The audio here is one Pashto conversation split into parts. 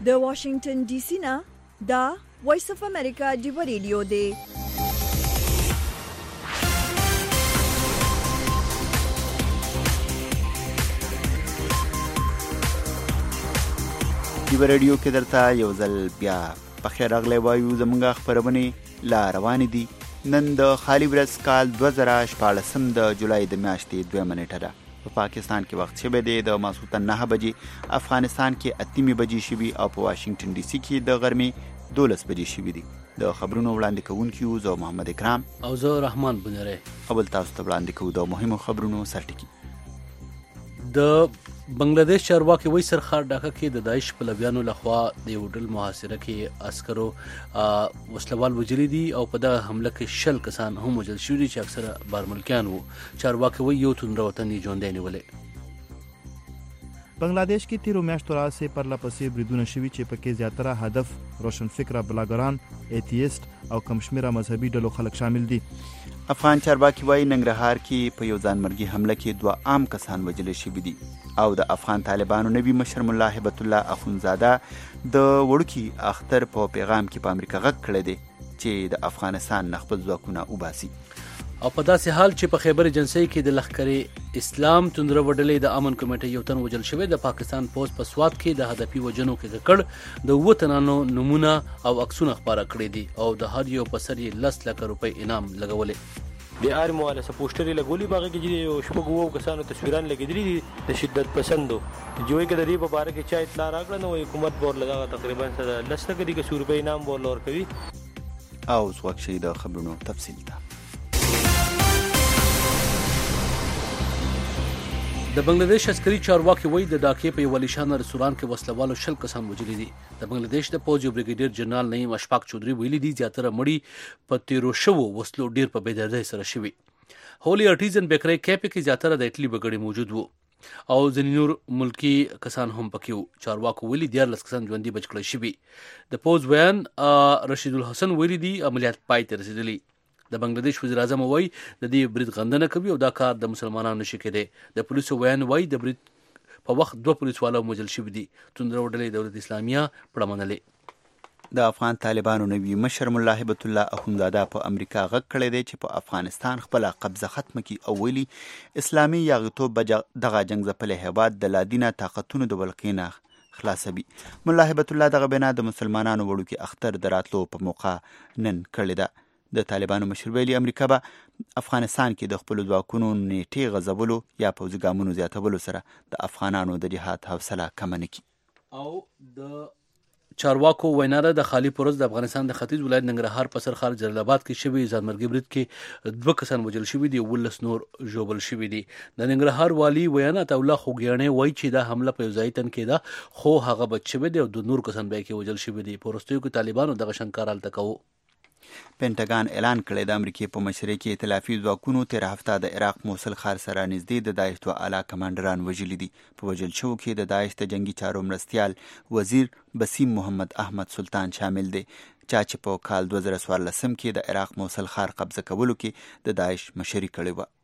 د واشنگټن ډي سي نه دا وایس اف امریکا ډیو ریډیو دی. ډیو ریډیو کې درته یو ځل بیا پخیر راغلی وایو. زمونږ خپرونې لا روانې دي. نن د خالي ورځ کال 2014 د جولای د میاشتې 2 نیټه ده. په پاکستان کې وخت شوی دی د ماسوتن 9 بجې، افغانستان کې 8 بجې شوي او په واشنگټن ډي سي کې د غرمې 12 بجې شوي دي. د خبرونو وړاندې کوونکي زه محمد اکرام او زه رحمان بنره. اول تاسو ته وړاندې کوو د مهمو خبرونو سرټکی. د بنگلاديش چارواکي وایي سرخار ډاکه کې د داعش پلویانو لخوا د یو ډول محاصره کې عسکرو وسلوال وجلي دي او په دغه حمله کې 60 کسان هم وژل شوي دي چې اکثره بارملکیان وو. چارواکي وایي یو تندره وطن یې ژوندی نیولی. بنگلاديش کې تیرو میاشتو راځي پرله پسې بریدونه شوي چې پکې زیاتره هدف روشن فکره بلاګران، ایتیست او کمشمیره مذهبي ډلو خلک شامل دي. افغان چارواکي وایي ننګرهار کې په یو ځانمرګي حمله کې 2 عام کسان وژل شوي دي او د افغان طالبانو نوي مشر ملا هبت الله اخونزاده د وړوکي اختر په پیغام کې په امریکا غږ کړی دی چې د افغانستان نه خپل ځواکونه وباسي. او په داسې حال چې په خیبر جنسي کې د لښکر اسلام توندره وډلې د امن کمیټې یو تن وژل شوی. د پاکستان پوز په سواد کې د هدفي وجنو کې ککړ د وطنانو نمونه او عکسونه خبره کړې دي او د هر یو په سر یې 10 لک روپۍ انعام لګولې. د ارمواله سپوسټري لګولي باغ کې چې شپږو کسانو تصویران لګیدلي دي د شدت پسندو جوړې کې د دې په باره کې چا اطلاع راکړه نو حکومت بور لږه تقریبا 10 لک دي که روپۍ انعام بور لور کوي. او څوک شي د خبرونو تفصیل ته. د بنگلاديش عسکري چارواکي وایي د ډاکې په یو ولیشانه رستوران کې وسلوالو 60 کسان وژلي دي. د بنگلاديش د پوځ یو بریګیډیر جنرال نعیم اشفاق چودري ویلي دي زیاتره مړي په تیرو شوو وسلو ډیر په بېدردۍ سره شوي. هولي ارټیزن بیکری کیپ کې زیاتره د اټلی بګړي موجود وو او ځینې نور ملکی کسان هم پکې وو. چارواکو ویلي 14 کسان ژوندي بچ کړی شوي. د پوځ بیان رشید الحسن ویلي دي عملیات پای ته رسیدلی. د بنگلاديش وزیر اعظم وایي د دې برید غندنه کوي او دا کار د مسلمانانو نشي کېدی. د پولیسو ویان وایي د برید په وخت 2 پولیسوالو وژل شوي دي. توندره وډلې دولت اسلامیه پړه منلې. د افغان طالبانو نوي مشر ملا هبت الله اخونزاده په امریکا غږ کړی دی چې په افغانستان خپل قبضه ختم کړي او ویلي اسلامي یاغیتوب دغه جنگ ځپلی هیواد د لادینه طاقتونو د ولقې نه خلاصوي. ملا هبت الله دغه بنا د مسلمانانو وړوکي اختر د راتلو په موقع نن کړې ده. د طالبانو مشر ویلي امریکا به افغانستان کې د خپل ځواکونو نیټې غځولو یا پوځي ګامونو زیاتولو سره د افغانانو د جهاد حوصله کمه نه کړي. او د چارواکو وینا ده د خالي پرز د افغانستان د ختیځ ولایت ننګرهار په سرخار جلال آباد کې شوی ځانمرګي برید کې 2 کسان وژل شوي دي او 19 نور ژوبل شوي دي. د ننګرهار والی وینا ته الله خوګیانه وایي چې دا حمله په ځای تن کې ده خو هغه بچ شوی دی او د نور کسان به کې وژل شوي دي. پرستیو کې طالبانو دغه شنکار الته کوو. پینټاګان اعلان کړی د امریکای په مشرۍ کې ائتلافي ځواکونو تیر هفته د عراق موصل ښار سره نږدې د داعش 2 اعلی کمانډران وژلي دي. په وژل شوو کې د داعش د جنگي چارو مرستیال وزیر بسیم محمد احمد سلطان شامل دی چا چې په کال 2014 کې د عراق موصل ښار قبضه کولو کې د داعش مشري کړې وه.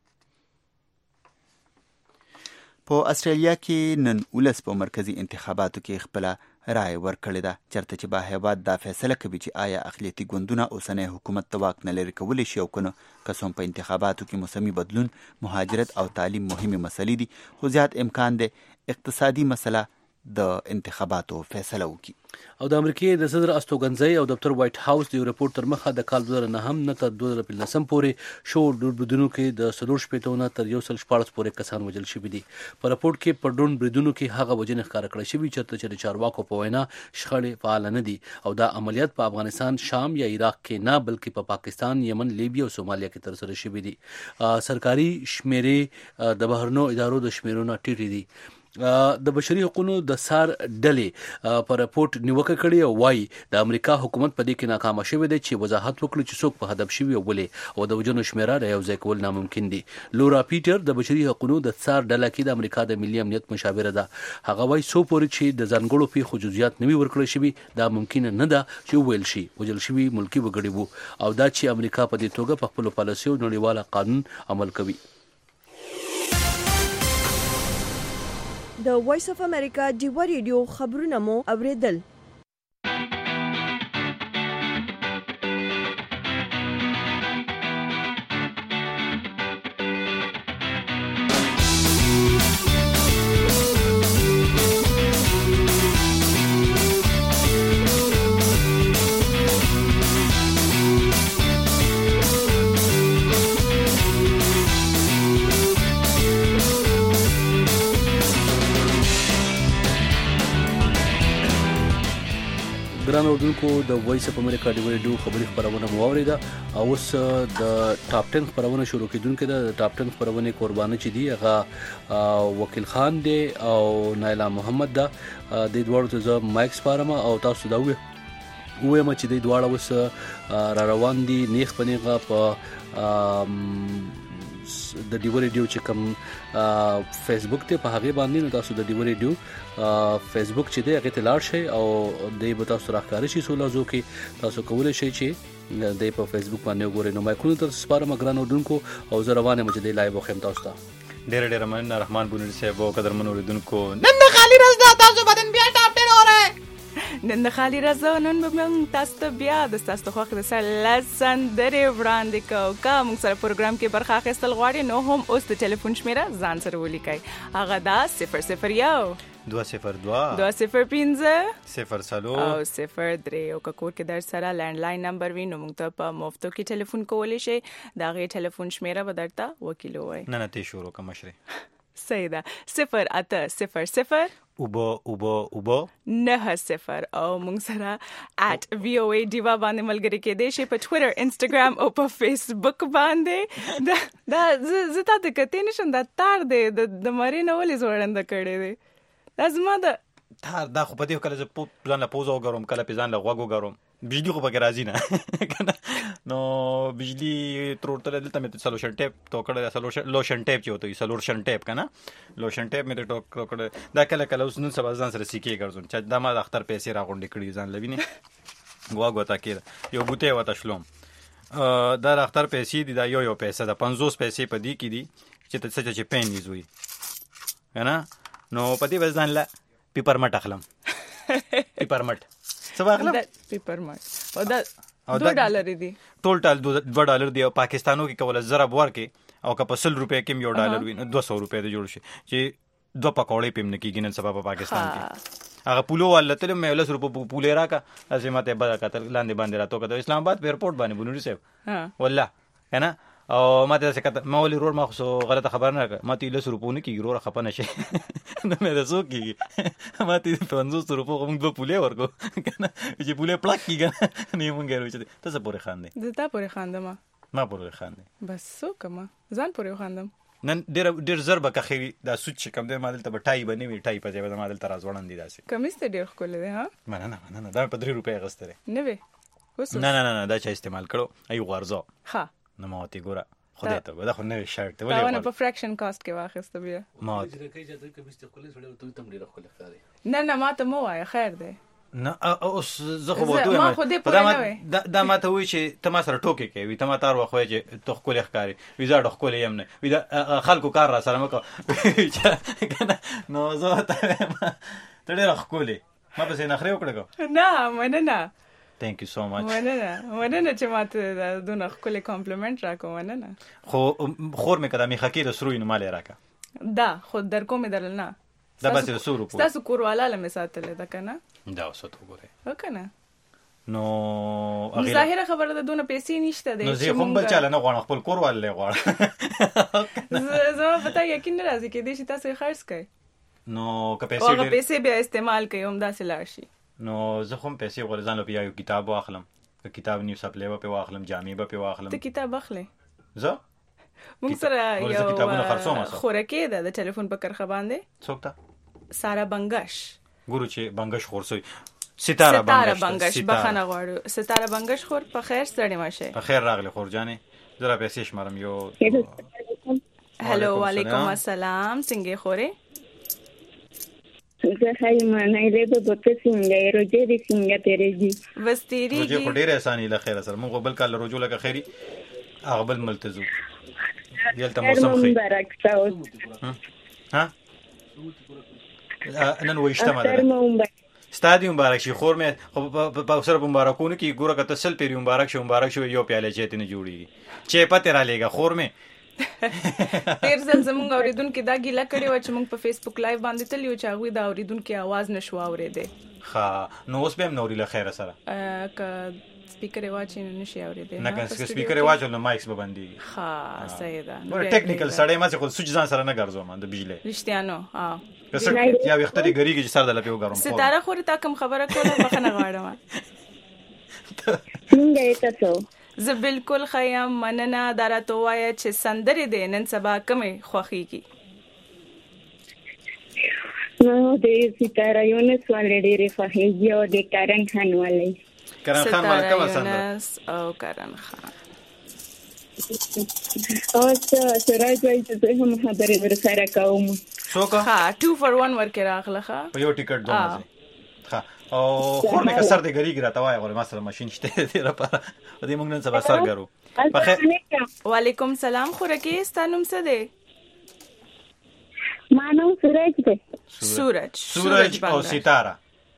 په استرالیا کې نن ولس په مرکزی انتخاباتو کې خپل رائے ورکړې ده چرته چې به هیواد دا فیصله کوي چې آیا اقلیتي ګوندونه اوسنی حکومت د واک نه لرې کولی شي او کنه. قسم په انتخاباتو کې موسمي بدلون، مهاجرت او تعلیم مهمه مسلې دي خو زیات امکان دی اقتصادي مسله د انتخاباتو فیصله وکړي. او د امریکای د صدر استوګنځي او دفتر وایټ هاوس د ریپورت تر مخه د کال 2009 نه تر 2015 پورې شو ډور بریدونو کې د 4 تر 114 پورې کسان وژل شوي دي. په راپورټ کې په ډرون بریدونو کې هغه وژنې ښکاره کړې شوي چې د چارواکو په وینا شخړې فعال نه دي او دا عملیات په افغانستان، شام یا عراق کې نه بلکې په پاکستان، یمن، لیبیا او سومالیا کې ترسره شوي دي. سرکاري شمیرې د بهرنو ادارو د شمیرونو ټیټې دي. د بشري حقوقو د سار ډلې په راپورټ نیوکه کړې او وایي د امریکا حکومت په دې کې ناکام شوی دی چې وضاحت وکړي چې څوک په هدف شوی ولې او د وژنو شمیره د یو ځای کول ناممکن دي. لورا پیټر د بشري حقوقو د سار ډله کې د امریکا د ملي امنیت مشاوره ده. هغه وایي څو پورې چې د ځانګړو پیښو جزئیات نوي ورکړل شوي دا ممکن نه ده چې ویل شي وژل شوي ملکی وګړي وو او دا چې امریکا په دې توګه په خپل پالیسي او نړیواله قانون عمل کوي. د وایس اف امریکا ډیو ریډیو خبرونه مو اوریدل. ګران اردوونکو د وایس اف امریکا ډیو ریډیو خبري خبرونه مو اوریده او اوس د ټاپ 10 خبرونه شروع کیدونکو د ټاپ 10 خبرونه قرباني چي دي هغه وکیل خان دی او نایلا محمد دا د دوړو ته مایک سپارم او تاسو دا وایم چې د دوړو اوس را روان دي نیخ پنیغه په د ډیو ریډیو چې کوم فیسبوک ته په هغه باندې نو تاسو د ډیو ریډیو فیسبوک چې دی هغه ته لاړ شئ او د به تاسو راخاره شي سولازو کې تاسو کولای شئ چې د په فیسبوک باندې وګورئ نو مایکونو ته سپارم ګران اردوونکو او زه روانه مې د لایو خیم تاسو ته ډېر مننه رحمان بونری صاحب او قدرمن اردوونکو نن د خالی راز دا تاسو بدن بیا ټاپ 10 اوره نن د خالی راز نن به موږ تاسو ته بیا د تاسو خوښ د سلسن درې وړاندې کوو کا موږ سره پروګرام کې برخه اخیستل غواړي نو هم اوس د ټلیفون شمیره ځان سره ولیکئ هغه دا 001 202 205 0 او 03 او کور کې در سره لینډلاین نمبر وي نو موږ ته په مفتو کې ټلیفون کولی شئ دا غي ټلیفون شمیره به درته وکیلو وای نه ته شروع کوم مشري صحیح ده 0800 اوبو 90 او موږ سره @VOA Diva باندې ملګری کېدې شي په ټوئیټر انستګرام او په فیسبوک باندې دا زه تاسو کته نشم دا تار دی د مارینه ولې زوړند کړي دی دا زما د تار دا خو په دې کله چې ځان له پوزو غروم کله په ځان له غوګو غروم بجلی خو به راځي نه نو بجلی ترورتل دلته مې سولوشن ټیپ تو کړه لوشن ټیپ چې وته سولوشن ټیپ کنه لوشن ټیپ مې ټوک کړه دا کله اوس نن سبا ځان سره سیکي ګرځون چې دا ما د اختر پیسې راغونډې کړې ځان لوینه غواګو تا کې یو بوته وته شلوم دا اختر پیسې دي دا یو پیسې دا 50 پیسې په دې کې دي چې ته څه چې پین نیزوي کنه نو پدې وزن لا پیپر مټ اخلم پیپر مټ څه واخلم پیپر مټ او دا $2 دي ټول $2 دی او پاکستانو کې کوله ضرب ورکې او که په 100 روپے کې یو ډالر وي 200 روپے ته جوړ شي چې دوه پکوړې پم نه کېږي نن سبا په پاکستان کې هغه پولو ول تل مې 10 روپے پولې راکا لازم ماته بل کتل لاندې باندې راتو کته اسلام آباد ایرپورټ باندې بنوري صاحب والله کنه او ماته څه کته ما ولې رور ما خو غلطه خبر نه راکا ماته 10 روپے نه کېږي رور خپه نشي نو مې رسو کېږي ماته 50 روپے کوم دوه پولې ورکو کنه چې پولې پلاک کېږي نه مونږ ورو چې تاسو پورې خان دي زه تا پورې خاندم ما پورې خان دي بس سو کما ځان پورې خاندم نن ډېر ضربه کخې دا سوچ کم دی مادل ته بټای بنوي ټای په ځای مادل تر ازوړن دي داسې کمیس ته ډېر خول دی ها مننه دا په 3 روپے غستره نه وي نه دا چا استعمال کړو ای غرزو ها نو ماته ګوره خدای ته دا خو نه شرط ولې دا په فریکشن کاست کې واخیست بیا ما نه ماته مو وای خیر دی نه اوس زه خو وته دا ماته وی چې ته ما سره ټوکې کوي ته ما تار واخوي چې تو خپل ښکاری ویزا د خپل یم نه وی خلکو کار را سره مکو کنه نو زه ته ډېر خپل ما به نه خري وکړم نه مننه Thank you so much. مننه چې ماته دونه خپل کمپلیمنت راکو مننه خو خور مې کده میخه کې د سروي نه مال راکا دا خود در کوم درل نه دا بس د سورو په تاسو کورواله لمه ساتل ده کنه دا وسه تو ګوره وکنه نو ظاهره خبره ده دونه پیسې نشته ده نو زه هم بل چاله نه غواړم خپل کورواله غواړم زه پتا یقین نه راځي کې دې چې تاسو خرڅ کړئ نو که پیسې بیا استعمال کوي هم دا سلاشي نو زه هم پیسې ورزان لو بیا یو کتاب واخلم که کتاب نیو سپلې په واخلم جامې په واخلم ته کتاب اخلي زه موږ سره یو خورکه ده د ټلیفون په کرخه باندې څوک ته سارا بنگش ګورو چې بنگش خورسوي ستاره بنگش بخنه غواړو ستاره بنگش خور په خیر ستړي ماشه په خیر راغلی خور جانې زرا پیسې شمارم یو هلو وعلیکم السلام څنګه خوري زه هاي معنی له بوته څنګه روزه دې څنګه تیرېږي بس تیریږي روزه په ډېر اساني له خیر سره موږ بل کال روزه لکه خیری هغه بل ملتزم دلته موسم خیر مبارک تاسو ها نن وښته مده ستادیوم مبارک شي خور مې په سره مبارکونه کې ګوره کته سل پیری مبارک شو یو پیاله چېته نه جوړیږي چې پته را لېګا خور مې ډیر ځل زمونږ اوریدونکو دا ګیله کړې و چې موږ په فیسبوک لایو باندې تل یو چې هغه دا اوریدونکو आवाज نشو اورېده ها نو اوس به هم نوري له خیر سره ک سپیکر واچي نو نشي اورېدل نه که سپیکر واچو نو مایکس به باندې ها صحیح ده ور ټیکنیکل سړی ما څه خو سوچ ځان سره نه ګرځوم د بجلی رښتیانو ها کسر یا وختري غریږي چې سر د لپیو ګرم ستاره خوري تا کوم خبره کوله بخنه غواړم څنګه یې تاسو زه بالکل خیم مننه درته وایا چې سندرې دې نن سبا کمې خوښیږي نو د ستاره یونس ولې ډېرې خوښیږي او د کرن خان ولې کرن خان ولې کومه سندره او کرن خان او سراج وایي چې زه هم خبرې در سره کوم څوک ها 2 for 1 ورکې راغله ښه په یو ټیکټ دوه ښه او خور مې کسر دې غریږي راته وایي غوړې ما سره ماشين شته دې لپاره دې موږ نن سبا سر ګرو بخیر وعلیکم سلام خورکې ستانوم څه دی مانو سورج دی سورج او ستاره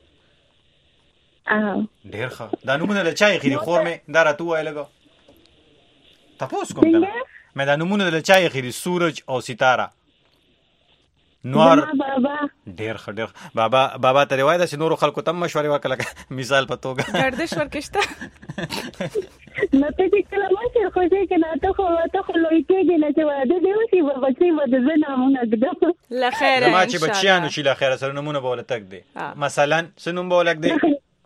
ډېر ښه دا نومونه له چا یې خېری خور مې دا راته وایي لګو تاسو کوم دا مې دا نومونه له چا یې خېری سورج او ستاره نور ډېر ښه ډېر بابا ته روایت چې نور خلکو تم مشورې وکړه مثال په توګه ګردش ورکشته نو ته چې کله ما سره خو چې کنه ته خو لوی کېږي نه چې واده دی وسی په بچي مده زنامونه ګدم لا خیر ما چې بچیانو چې لا خیر سره نمونه بوله تک دی مثلا سنوم بولک دی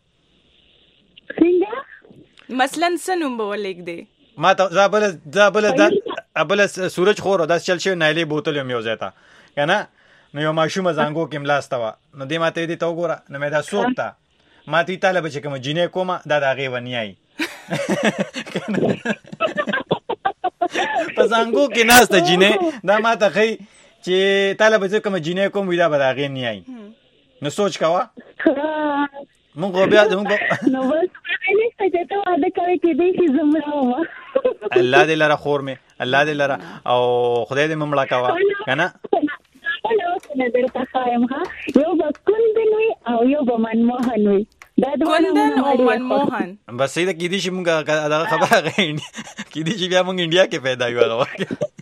څنګه مثلا سنوم بولک دی ما ته ابل سورج خور داس چل شي نایلی بوتل یو ځای کنه نو یو ماشومه زنګو کې ملاسته و نو دې ماته دې ته وګوره نو مې دا سوکتا ما تی طالب چې کوم جینې کومه دا غي ونیای په زنګو کې ناسته جینې دا ماته خي چې طالب چې کوم جینې کوم وی دا به غي نیای نو سوچ کاوه مونږ بیا نو بس نه څه ته واده کوي کې دې چې زمرا الله دې لره خور مې الله دې لره او خدای دې ممړه کاوه کنه درته خایم ها یو بکوندن وي او یو بمنموهن وي دا کندن او منموهن بس سیده کې دي چې مونږه دا خبره غي کې دي چې بیا مونږ انډیا کې پیدا یو هغه وخت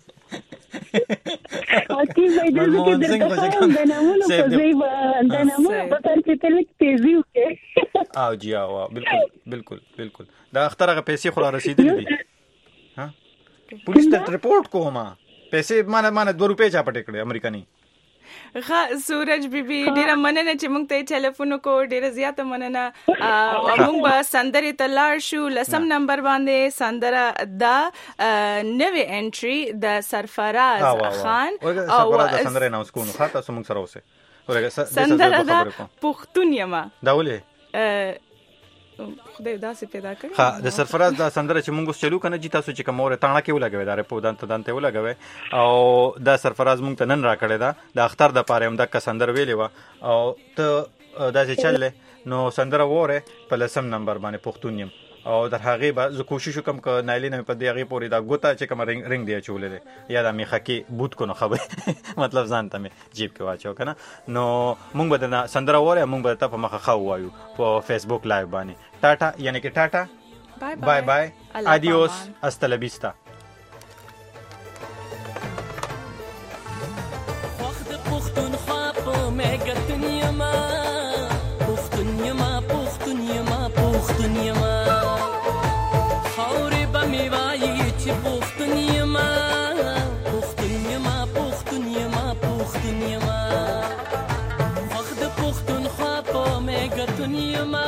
او کې وای د دې د نامونو په ځای د نامونو په تر کې تل تیزی وکړي او جی او بالکل دا اخترغه پیسې خو را رسیدلې دي ها پولیس ته رپورټ کومه پیسې مانه 2 روپے چا پټ کړې امریکایي سورج بیبي ډیره مننه چې موږ ته ټلیفون کو ډیره زیاته مننه موږ به سندرې ته لاړ شو لسم نمبر باندې سندره دا نوې انټري د سرفراز خان او سندره نو سکون خاطر سمون سره اوسه سندره دا پښتون یما دا ولې خدای داسې پیدا کړی ها د سرفراز دا سندره چې موږ چلو کنه چې تاسو چې کومه تاڼه کې ولګوي دا رپو دانته ولګوي او دا سرفراز موږ ته نن را کړی دا د اختر د پاره هم د سندره ویلې و او ته دا چې چلې نو سندره وره په لسم نمبر باندې پښتون یم او در هغه به زه کوشش وکم ک نایلی نه په دې هغه پوری دا ګوتا چې کوم رنگ دی چولې دی یا د میخه کې بوت کو نه خبر مطلب ځان ته جیب کې واچو کنه نو مونږ به د سندره وره مونږ به ته په مخه خو وایو په فیسبوک لایو باندې ټاټا یعنی کې ټاټا بای بای ادیوس hasta la vista وخت پختونخوا په مګتنیا ما پختونیا ما خاورې به مې وایي چې پختونیا ما وخت پختونخوا په مګتنیا ما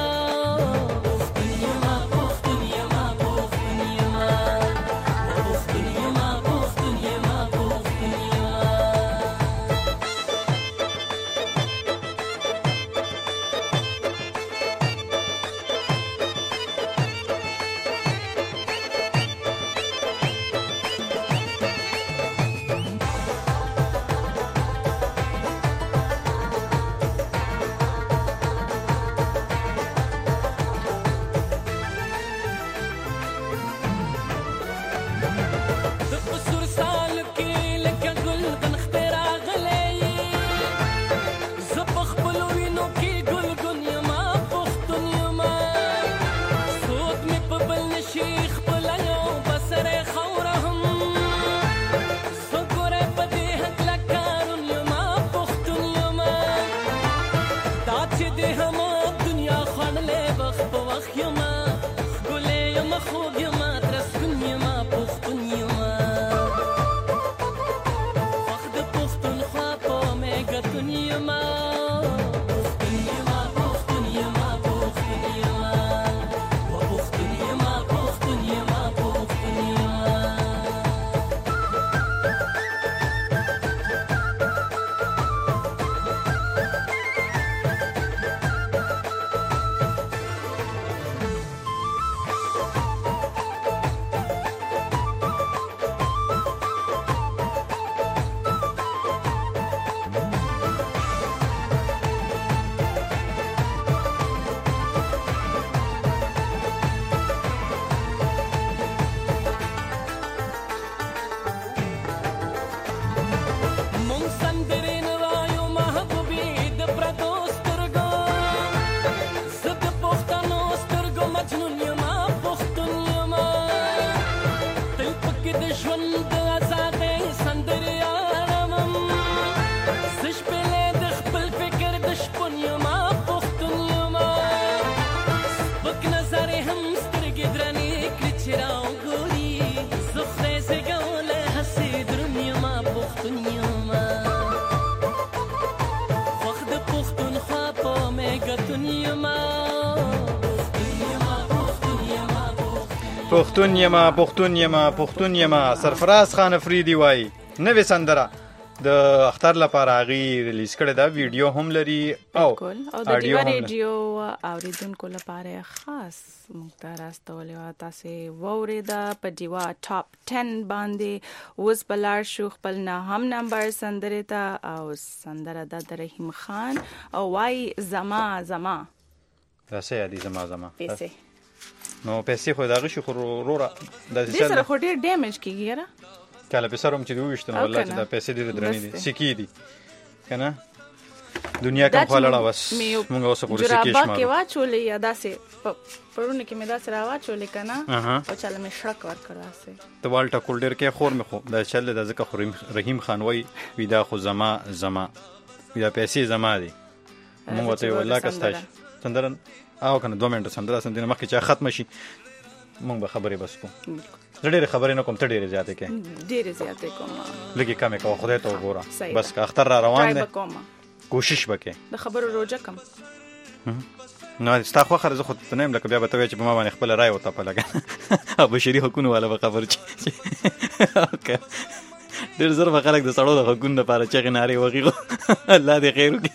پښتون یما سرفراز خان افریدي وای نوې سندره د اختر لپاره غي ریلیز کړی دا ویډیو هم لري او د ډیوا ریډیو اوریدونکو لپاره خاص مختار استولې او تاسو ووريدا په ډیوا ټاپ 10 باندې اوس بلار شو خپل نه هم نمبر سندره تا او سندره د رحیم خان او وای زما راځي دي زما پیسې نو پیسې خو داغه شو رورا د سره خو ډیر ډیمیج کیږي را کله په سروم چې دوی وشتنه والله چې دا پیسې دې درنې دي سکی دي کنه دنیا کوم خلړه بس موږ اوس پورې سکی شمار جرابه کې واچولې یا داسې پرونه کې مې داسې راواچولې کنه او چاله مې شړک ور کړاسه ته والټا کولډر کې خور مې خو دا چل د ځکه خو رحیم خان وای ودا خو زما ودا پیسې زما دي موږ ته والله کستاش سندرن او کنه 2 منټه سندره مخکې چې ختم شي موږ به خبرې بس کوم ډېر خبرې نه کوم ته ډېر زیاتې کې ډېر زیاتې کوم لګي کمه کوه خدای ته وګوره بس که اختر را روان دي کوشش وکې د خبرو روزه کم نو ستا خو خرزه خو ته نیم لکه بیا به ته چې په ما باندې خپل رائے وته په لګا بشری حقوقو والا به خبر چی اوکې ډېر زر به خلک د سړو د حقوقو لپاره چې غناري وغیغو الله دې خیر وکړي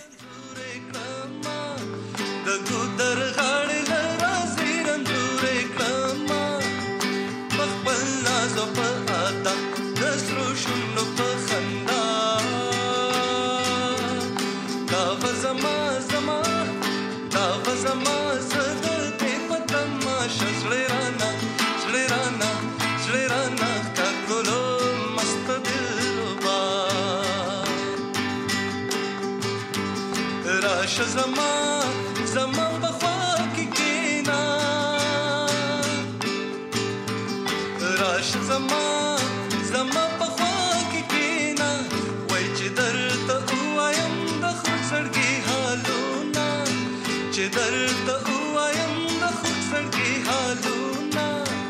زما بخوا کی کینا راش زما بخوا کی کینا وای چې درته وایم د خړګي حالونه چې درته وایم د خړګي حالونه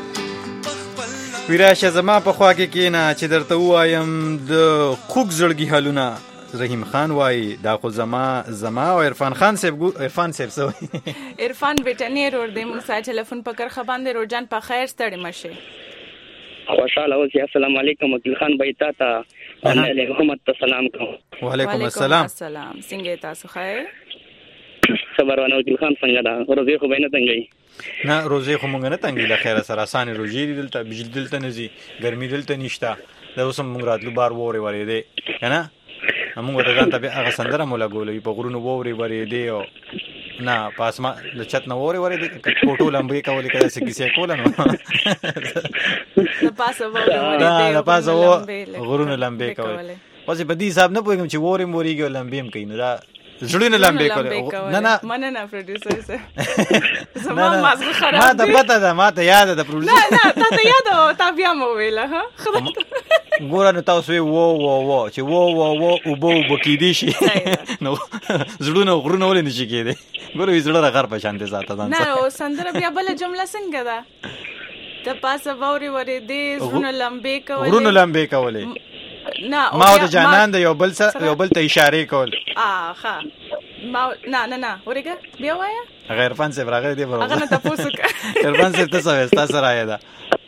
ویراشه زما بخوا کی کینا چې درته وایم د خوګ زړګي حالونه رحیم خان وای دا خو زما او عرفان صاحب سوی عرفان ویټنیر ور دې موږ سره ټلیفون پکړ خباندې روزان په خیر ستړي مشه خوشاله اوسې السلام علیکم وکیل خان بایتا تا علیکم السلام کوم وعلیکم السلام څنګه تاسو خیر خبر ونه وکیل خان څنګه دا روزي خو بینه څنګه نه روزي خو مونږ نه تنګي له خیره سره اسانه روزي دلته بجلی دلته نزي ګرمي دلته نشته دا اوس مونږ راتلو بار وره ورې دي کنه موږ ته ځان ته هغه سندره مولا ګولې په غرونو ووري ورې دی او نه پاسما لچت نه ووري دی کوټو لمبې کولې کړه سګي کوله نو د پاسه ووري دی د پاسه غرونو لمبې کولې اوس په دې حساب نه پوهیږم چې ووريږي لمبې هم کین را زړونه لمبې کولې نه مننه پروډوسر سره زما مازغه خراب ما ته پته ده ما ته یاد ده پروډوسر نه ته یاد او تا بیا مو ویله ها ګوره نو تاسو وو چې وو او بو بکیدی شي نو زړونه غرونه ولې نشي کېده ګوره زړه غر په شان دي ذاته ځان نه او سندره بیا بل جمله څنګه ده ته پاسه ووري دی زړونه لمبې کولې نه ما د جانان د یو بل ته اشاره کول ها ما نه ورګه بیا وایا غیر فن سے راغلی دی هغه نه تاسو عرفان سے تاسو تاسو راځه دا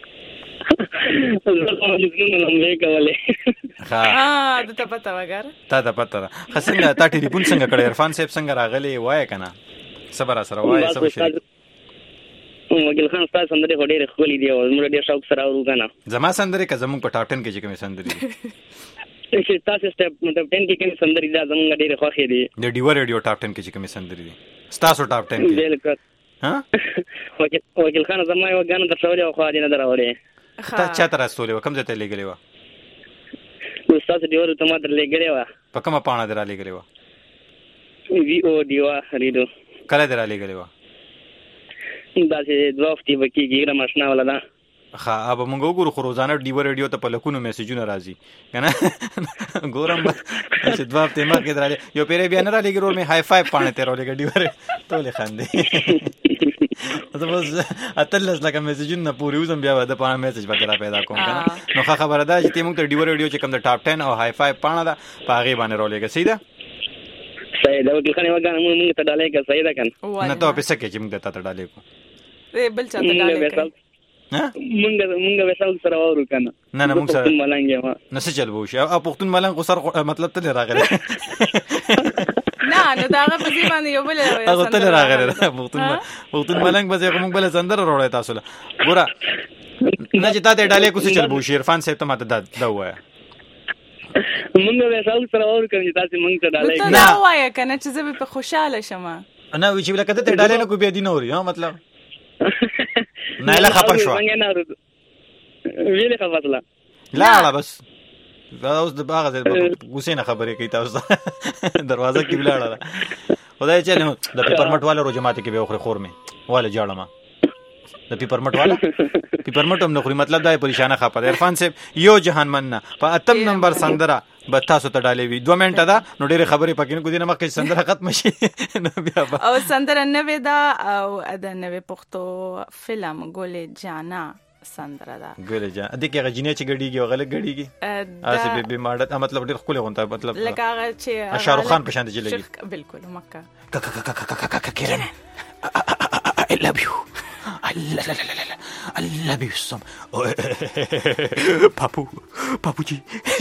د ته پته وګاره تا پته خسنګ تا ټلیفون څنګه کړی عرفان صاحب څنګه راغلی وای کنه صبر سره وای صبر شي وکیل خان تاسو سندره هډېره خولې دی او موږ ډېر شوق سره ورو کنه زما سندره که زموږ په ټاپ 10 کې چې کومه سندره دي چې تاسو سټپ مطلب 10 کې کومه سندره دي زموږ ډېر خوښې دي د ډیوا ریډیو ټاپ 10 کې چې کومه سندره دي تاسو ټاپ 10 کې بالکل ها وکیل خان زما یو غان د څولې او خو دې نه دراوړې تا چا تر استولې کوم ځای ته لګلې و استاد دیور ته ما در لګلې و په کومه پاڼه در لګلې و وی او دیوا ریډو کله در لګلې و دا چې دوفتي وکي ګیره ماشنا ولا دا ها اب موږ وګورو خو روزانه ډیو ریډیو ته په لکونو میسجونه راځي کنه ګورم چې دوفتي ما کې درالې یو پیره بیا نه را لګرو مې هاي فایو پانه ته را لګ ډیو ټولې خاندې دا بس اتلس لکه میسجونه پوری وزم بیا د پانه میسج وغیرہ پیدا کوم کنه نو خبره ده چې موږ ته ډیو ریډیو چې کوم د ټاپ 10 او هاي فایو پانه ده پاغي باندې را لګ سیده صحیح دا وکیل خان وګان موږ ته ډالې کا صحیح ده کنه نه ته په سکه چې موږ ته ډالې کو بل چاته ډالې مونږ به تاسو سره وورو کنه نه مونږ سره ملنګ یم نه څه چل بوش او پښتون ملنګ خو سر مطلب ته راغلی نه داغه په ځای باندې یو بل هغه ته راغلی پښتون ملنګ به موږ بل سندره وروړی تاسو له ګوره نه چې تاسو ډالې کو څه چل بوش عرفان صاحب ته ماته دا وایا مونږ به تاسو سره وورو کنه تاسو مونږ ته ډالې نه وایا کنه چې زه په خوشاله شم نه وی چې بل کته ته ډالې نه کو بیا دي نوري ها مطلب نه لا خبر شو ویلې خبره لا بس دا اوس د باغ د حسین خبرې کوي تاسو دروازه کې بلاړه خدای چې د پیپرمټ والا رو جماعت کې به اخر خور می والا جاړه ما د پیپرمټ والا پیپرمټ هم نخوري مطلب دا پریشانه خپه عرفان صاحب یو جهان مننه په اتم نمبر سندره به تاسو ته ډالې وي 2 منټه دا نو ډېرې خبرې پکې نه کو دي نه مخکې سندره ختم شي نو بیا او سندره نوې دا او د نوې پښتو فلم ګولې جانا سندره دا ګولې جان د کې غجینه چې غړيږي او غلط غړيږي اسه به ماډه مطلب ډېر خپل غونته مطلب لکه هغه چې شاروخ خان په شان دي لګي بالکل مکه کیرن I love you I love you so papu ji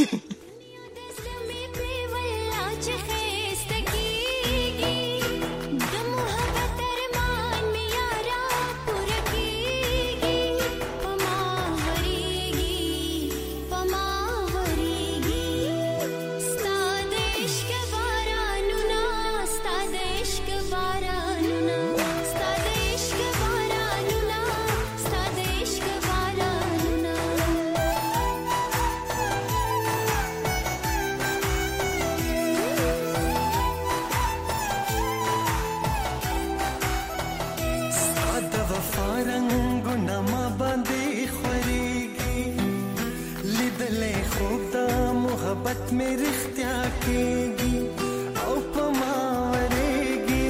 मेरी इख्तिया केगी ओ पमावरेगी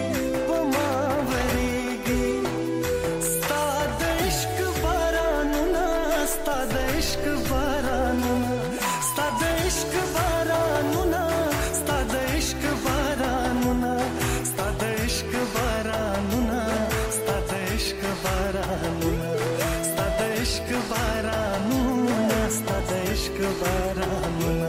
स्ताद इश्क बारानुना स्ताद इश्क बारानुना स्ताद इश्क बारानुना स्ताद इश्क बारानुना स्ताद इश्क बारानुना स्ताद इश्क बारानुना स्ताद इश्क बारानुना स्ताद इश्क बारानुना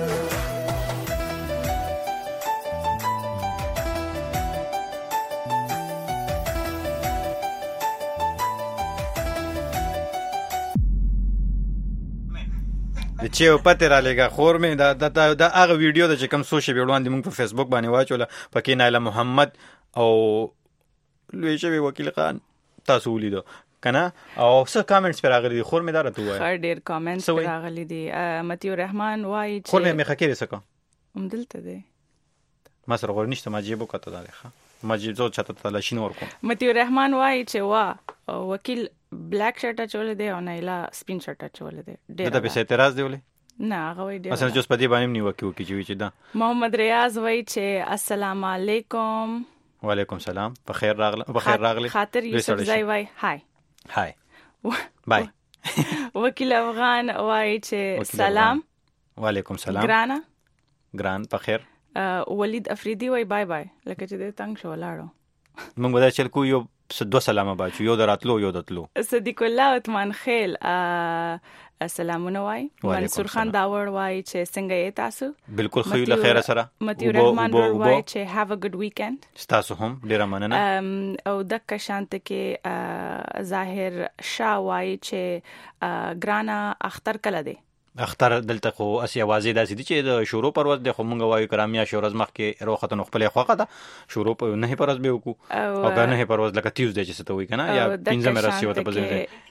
چې پته را لګه خور مې دا هغه ویډیو د چې کوم سوشل وړاندې موږ په فیسبوک باندې واچوله پکې نایله محمد او لوی شوی وکیل خان تاسو ولیدو کنه او څه کامنټس پر راغلي دي خور مې دا راته وایي خیر ډیر کامنټس پر راغلي دي متیو رحمان وایي چې خور مې خکې رسکه دلته دی ما سره غوړ نشته ما جيبو کته دا ښه ما جيب زو چاته تلاشین ورکو متیو رحمان وایي چې وکیل بلیک شرټ چولې دی او نایلا سپین شرټ چولې دی ډېر دا به اعتراض دی ولې نه هغه وایي ډېر مثلا جوس پدی باندې نیو چې دا محمد ریاض وایي چې السلام علیکم وعلیکم السلام بخیر راغلی خاطر یوسف زای وایي هاي بای وکیل افغان وایي چې سلام وعلیکم السلام ګران بخیر ولید افریدی وایي بای لکه چې د تنگ شو لاړو موږ ودا چل کو یو دو سلام باچو یو دراتلو یو دتلو صدیق الله عثمان خیل سلامونه وای منصور خان داور وای چې څنګه یې تاسو بالکل خو له خیر سره متیو رحمان وای چې هاف ا ګډ ویکند تاسو هم ډیر مننه او دک شانت کې ظاهر شاه وای چې ګرانا اختر کله دی اختر دلته خو اسی اوازې داسې دي چې د شروع پرواز د خو مونږ وایو کرامیا شورز مخ کې روخته نو خپل خوخه ده شروع په نه پرواز به وکړو او نه پرواز لکه تیوزډے چې ته وای کنه یا پنځمه راسي وته په ځای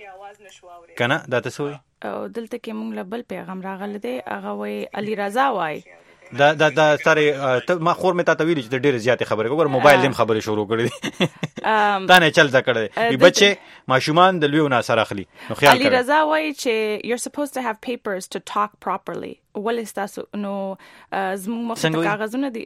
کنه دا تاسو وای او دلته کې مونږ لبل پیغام راغله دی هغه وای علي رضا وای دا سره ما خور مې تا ویل چې ډېر زیاتې خبرې وګور موبایل دیم خبرې شروع کړې دي دا نه چل دا کړې بچي ماشومان د لوی نه سره اخلي نو خیال علي رضا وای چې you're supposed to have papers to talk properly ولې تاسو نو زموږ مخ ته کاغذونه دي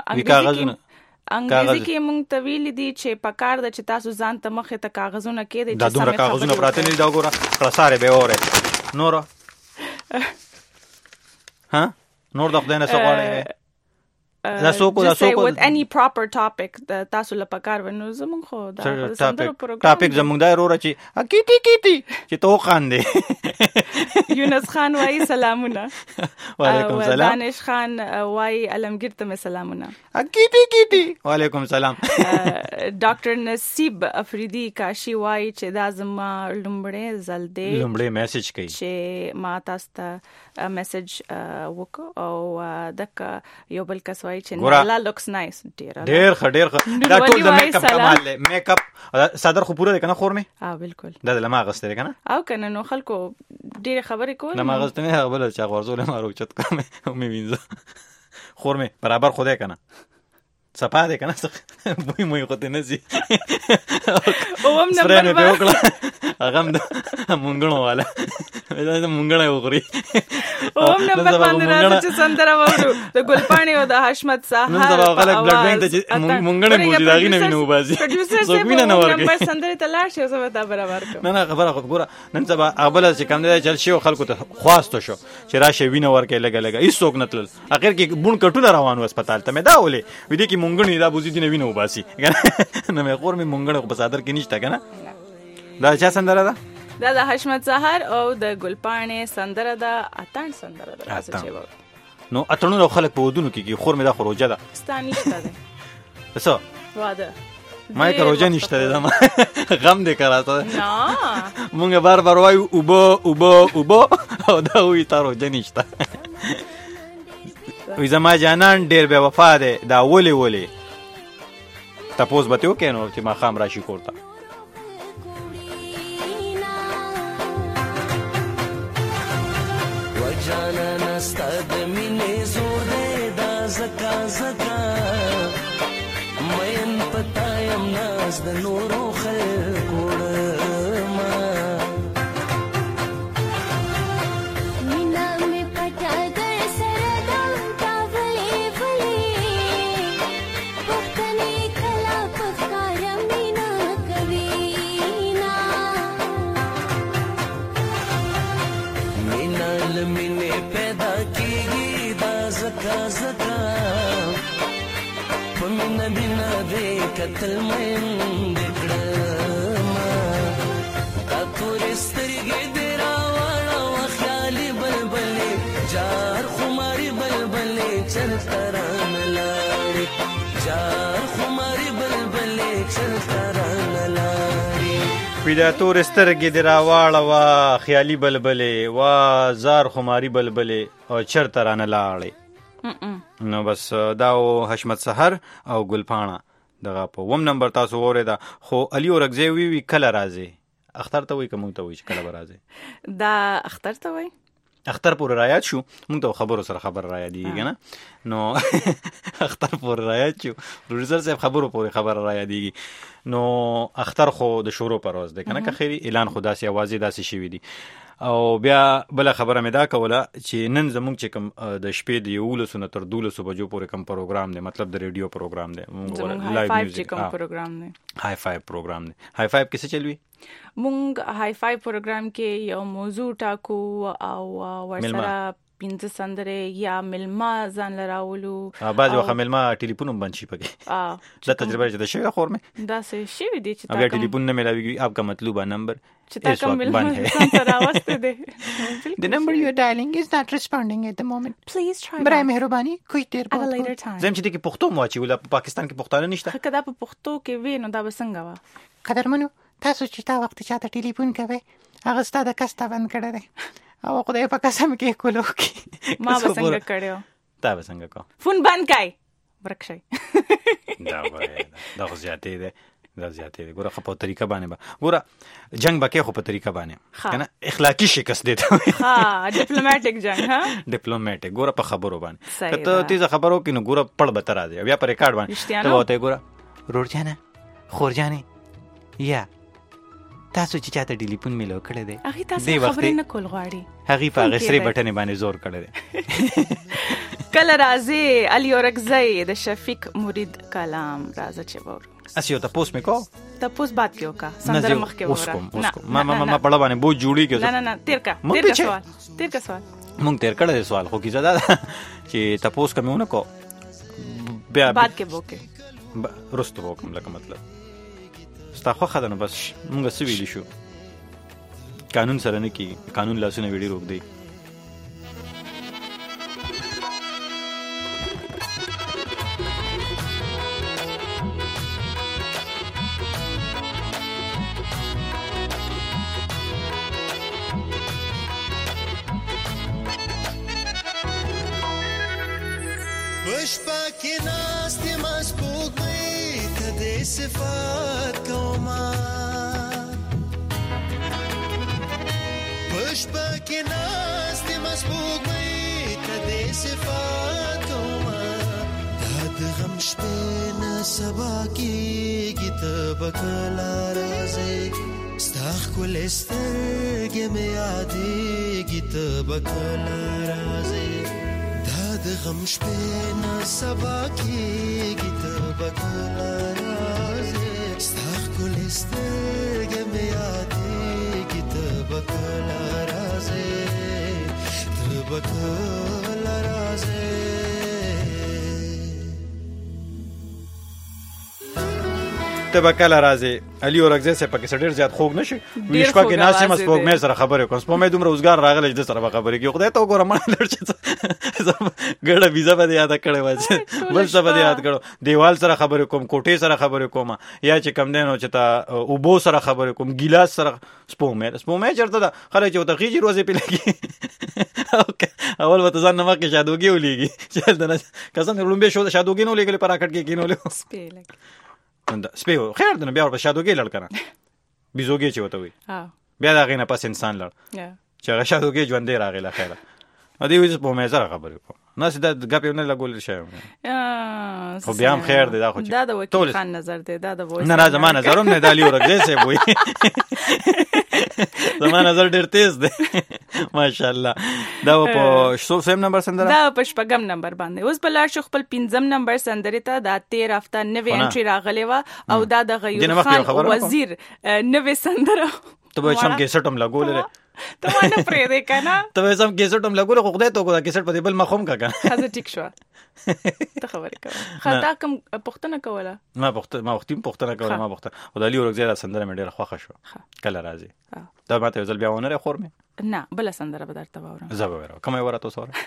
انګریزي کې مونږ ته ویل دي چې پکار د چې تاسو ځان ته مخ ته کاغذونه کې دي چې سمه کاغذونه پراته نه دا وګوره خلاصاره به اوره نور ها نور د خدای نه څه غواړي دا څوک with any proper topic تاسو لپاره کار ونو زمون خو دا ټاپک زمونږ دا وروره چې کیټي چې تو خاندې یونس خان وای سلامونه وعلیکم سلام دانش خان وای علمگیر ته سلامونه کیټي وعلیکم سلام ډاکټر نصیب افریدی کاشي وای چې دا زما لومړی ځل دی لومړی میسج کوي چې ما تاسو ته میسج وکړ او دک یو بل کس وای چې نالا لوکس نایس ډیر دا ټول د میک اپ کمال له میک اپ صدر خو پوره ده کنه خور می بالکل دا لما غسته کنه او کنه نو خلکو ډیر خبرې کول لما غسته نه خبره چا ورزول ما روچت کوم مې وینځه خور می برابر خوده کنه صفا ده کنه موي خو ته نزي اوم نمبر هغه مونږونو والا دا مونږنه وګوري اوم نمبر باندې راځي چې سندره وورو د ګلپاڼي او د حشمت ساحر نن سبا غلط بلډ بینک ته مونږنه موجود داغي نه وینو باسي زه وینم نمبر سندره ته لاړ شي زه به برابر کوم نه خبره خو ګوره نن سبا اول چې کم دی چل شي خلکو ته خواستو شو چې راشه وینه ورکې لګا هیڅ څوک نه تل اخر کې بون کټونه روانو هسپتال ته مې دا ولې وې دي کې مونږنه دا بوزي دي نه وینو باسي نه مې خور مې مونږنه په صدر کې نشته کنه دا چا سندره ده دا د حشمت سحر او د ګلپاڼې سندره ده اتان سندره ده راځي نو اتنو خلک په ودونو کې خور مې دا خروجه ده ستاني شته ده څه واده ما یې روزه نشته ده غم دې کراته نه مونږ بار وایو اوبو او دا وی تا روزه نشته وی زما جانان ډیر بے وفا ده دا ولي تاسو به ته وکینو چې ما خام راشي کوړه جانا نستاد مینې زور دې دا زکا مین پتایم ناز د نورو خلکو ما مینا می پټا در سره دم تا ولی پختنی کلا پخار مینا کوینا مینا لمینه پیدا کیږي دا زکا پمنا بنا دې کتل مې دکړم کا تورسترګې دې راوړو خیالي بلبلې جار خماري بلبلې چرتران لاړې جار خماري بلبلې چرتران لاړې پیدا تورسترګې دې راوړو خیالي بلبلې وا زار خماري بلبلې او چرتران لاړې نو بس دا حشمت سحر او ګلپاڼه دغه په وم نمبر تاسو وره دا خو علي اورګزی وی کله راځي اختر ته وی کوم ته وی کله راځي دا اختر ته وی اختر پور رایات شو مونږ ته خبرو سره خبر را یادېږي نه نو اختر پور رایات شو پروډوسر صاحب خبرو پورې خبر را یادېږي نو اختر خو د شورو پر ورځ ده کنه که خیری اعلان خدا سي اوازې داسې شوی دي او بیا بل خبره مې دا کوله چې نن زموږ چې کوم د شپې د 11 تر 12 بجو پورې کوم پروګرام دی مطلب د ریډیو پروګرام دی مونږ لایو میوزیک کوم پروګرام دی های فایو پروګرام دی های فایو کیسه چلوي مونږ های فایو پروګرام کې یو موضوع ټاکو او ورسره پینځه سندره یا ملما ځان لراولو بعض وخت ملما ټلیفون بند شي پکې دا تجربه چې د شوی خور مې دا څه شي دي چې اگر ټلیفون نه ملاويږي آپ کا مطلوبہ نمبر اس وقت بند ہے the number you are dialing is not responding at the moment please try برای مهرباني کوئی تیر at a later time زم چې د پښتو مواچی ولا په پاکستان کې پښتانه نشته کدا په پښتو کې وینو دا بسنګ وا قدرمنو تاسو چې تا وخت چاته ټلیفون کوي هغه ستاسو کستا بند کړی دی او خدای په قسم کې کولو کې ما بسنګ کړیو تا بسنګ کو فون بند کای ورکشي دا زیاتې ده ګوره خو په طریقه باندې ګوره جنگ بکې خو په طریقه باندې کنه اخلاقی شکست دیته ها ډیپلوماټیک جنگ ها ډیپلوماټیک ګوره په خبرو باندې ته تیزه خبرو کې نو ګوره پړ به تر راځي بیا په ریکارډ باندې ته وته ګوره روړجانه خورجانه یا تاسو چې چاته ټلیفون میلو کړی دی هغه تاسو خبرې نه کول غواړي هغه په غسرې بټن باندې زور کړی دی کله راځي علي اورګزی د شفیق مرید کلام راځي چې وور اسیو تاسو مې کو تاسو بات کیو کا سندره مخ کې وره ما پړه باندې بو جوړی کې نه تیر کا سوال مونږ تیر کړه سوال خو کی زده چې تاسو کومونه کو بیا بعد کې بوکه رستو وکم لکه مطلب ستا خو خدانه بس مونږ سویلی شو قانون سره نه کی قانون لاسونه ویډی روک دی بشپا کې ناست ما سپوږمۍ ته دې صفات کوما بشپا کې ناست ما سپوږمۍ ته دې صفات کوما دا د غم شپې نه سبا کېږي ته به کله راځې ستا ښکلې سترګې مې یادېږي ته به کله راځې د غم شپې نه سبا کېږي ته به کله راځې ستا ښکلې سترګې مې یادېږي ته به کله راځې ته به کله راځې ته به کله راځې علي اورکزی صاحب پکې ډېر زیات خوږ نه شي وي شپه کې ناست یم سپوږمۍ سره خبرې کوم سپوږمۍ دومره اوزګار راغلی چې د سره به خبرې کوي خدای ته وګوره مړه لړ چې ګډه ویزه به دې یاده کړې وه بل څه به دې یاد کړو دیوال سره خبرې کوم کوټې سره خبرې کوم یا چې کم دی نو چې ته اوبو سره خبرې کوم ګیلاس سره سپوږمۍ چېرته ده خلک چې ورته خېجي روزې پې لګي اول به ته ځان نه مخکې شادوګي ولیږي چې هلته نه قسم دې لومبې شادوګي نه ولیږلې په راکټ کې کېنولې سپیو خیر دی نو بیا ورپسې شادوګي لړ که نه بیزوګي چې ورته وي بیا د هغې نه پس انسان لړ چې هغه شادوګي ژوندی راغی له خیره دې وایي چې سپوږمۍ سره خبرې کوم ناسې دا ګپ یې نه لګولې شوی خو بیا هم خیر دی دا خو دا د وکیل خان نظر دی دا د وایس نه نه زما نظر هم نه د علي اورکزی صاحب وایي زما نظر ډېر تیز دی ماشاءالله دا په سوم نمبر سندره دا په شپږم نمبر باندې اوس به لاړ شو خپل پنځم نمبر سندرې ته دا 13 هفته نوې انټري راغلې وه او دا د غیور خان وزیر نوې سندره ته به سم کیسټ هم لګولې ته ما نه پرېږدې که نه ته به سم کیسټ هم لګولې خو خدای ته وګوره کیسټ په دې بل مخ هم که که ښځه ټیک شوه ته خبرې کوه تا کوم پوښتنه کوله ما وختي هم پوښتنه کوله ما پوښتنه خو د علي اورکزی دا سندره مې ډېره خوښه شوه کله راځي دا ماته یو ځل بیا ونه خور مې نه بله سندره به درته واورم زه به واورم کومه یې وره تاسو وره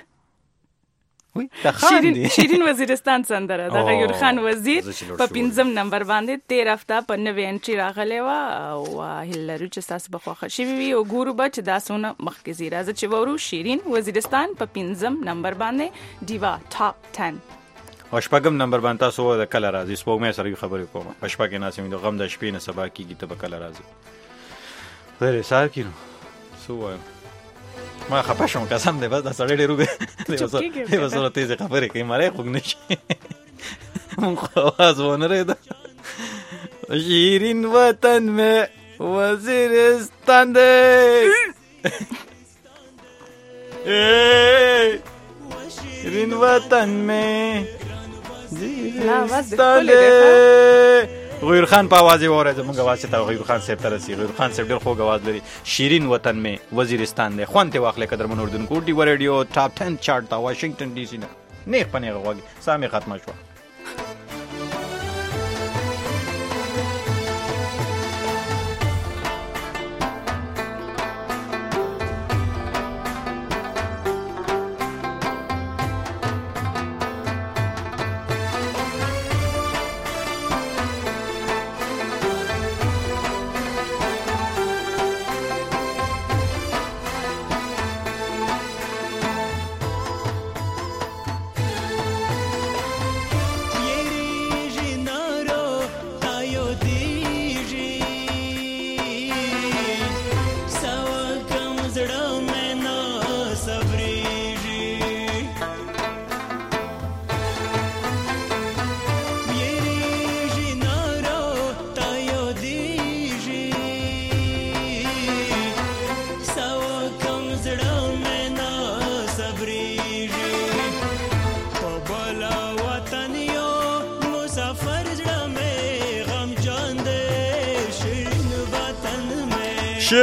شیرین وزیرستان سندره د غیور خان وزیر په پنځم نمبر باندې 13 هفته په نوې انټري راغلی وه او هیله لرو چې ستاسو به خوښه شوي وي او ګورو به چې دا څونه مخکې ځي راځه چې واورو شیرین وزیرستان په پنځم نمبر باندې ډیوا ټاپ 10 او شپږم نمبر باندې تاسو د کله راځي سپوږمۍ سره خبرې کوم په شپه کې ناسې د غم د شپې نه سبا کېږي ته به کله راځي خدای دې سهار کړي نو څه ووایم ما خفه شوم قسم دی بس دا سړی ډېر وګړي دی به سره تیزې خبرې کوي مری خوږ نه شي مونږ خو آواز ونه رهده شیرین وطن میں وزیرستان دی شیرین وطن میں وزیرستان دی غیور خان په आवाज یې وره زموږ आवाज ته غیور خان صاحب ته رسي غیور خان صاحب ډېر خوږ आवाज لري شیرین وطن میں وزیرستان دی خوند ته واخلې قدرمن اردوونکو ډیوا ریډیو ټاپ 10 چارت تا واشنگټن ډي سي نه نیغ په نیغه غوږ سامې ختمه شوه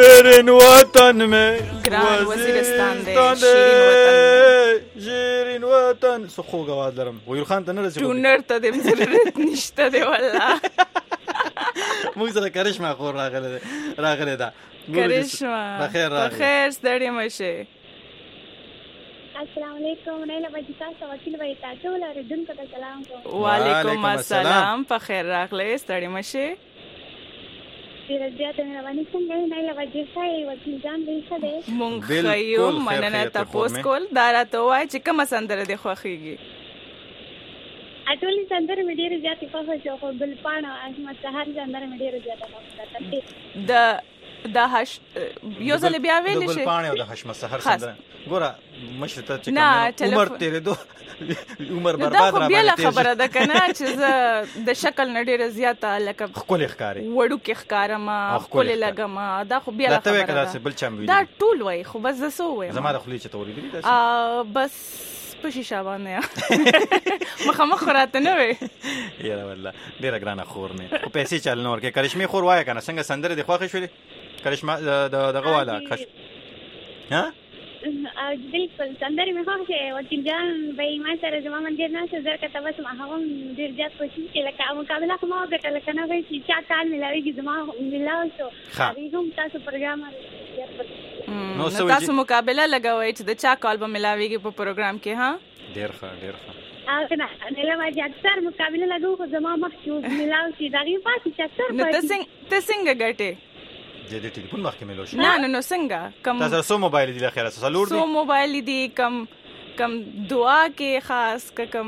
شیرین وطن میں گران وزیرستان دے شیرین وطن څه خوږ اواز لرم ویل خان ته نه رسېږو ټونر ته دې ضرورت نشته دی والله موږ سره کرشمه خور راغلی ده کرشمه بخیر راغلی بخیر ستړي مشه السلام علیکم نیله بچی تاسو وکیل وای تاسو ولر دن ته سلام کوم وعلیکم السلام په خیر راغلی ستړي مشه ډیر زیات مهرباني څنګه نیله بچی سای وکیل جان دې ښه دی مونږ خیو مننه تاسو کول دا راته وای چې کومه سندره دی خوخیږي اټولي سندره مې ډیر زیات خوښه خو بل پاڼه احمد سحر سندره مې ډیر زیات خوښه د هش یو ځل بیا ویل شي د ګل پاڼه او د حشمت سحر سندره ګوره مشرته چې عمر تیرې دو عمر برباد را باندې خبره ده کنه چې د شکل نډیر زیاته لکه خپل ښکاری وړو کې ښکارما خپل لګما دا خو بیا خبره ده دا ټول وای خو بس زه سو وایم زما د خلی چې تورې دي بس په شیشه باندې مخامخ راته نه وي یاره والله ډیره ګرانه خور نه خو پیسې چل نور کې کرشمه خور وای کنه څنګه سندره دی خوښ شولې کرشمه دغه والا خش ها بالکل سندره مې خوښه وکیل جان به ما سره زما من ډیر نه زر کته بس ما هم ډیر زیات کوشش کړه لکه مقابله کوم او کله کنه وای چې چا کال ملاويږي زما ملاو شو هغه تاسو پروګرام نو تاسو مقابله لګوي چې د چا کال به ملاويږي په پروګرام کې ها ډیر ښه او نه لما اکثر مقابله لګو خو زما مخکې ملاو شي دغه پاتې چې اکثر نو څنګه ګټه د ټلیفون مخکې ملو شي نه څنګه کم تاسو سو موبایل دی اخره سلور دی سو موبایل دی کم دعا کې خاص کم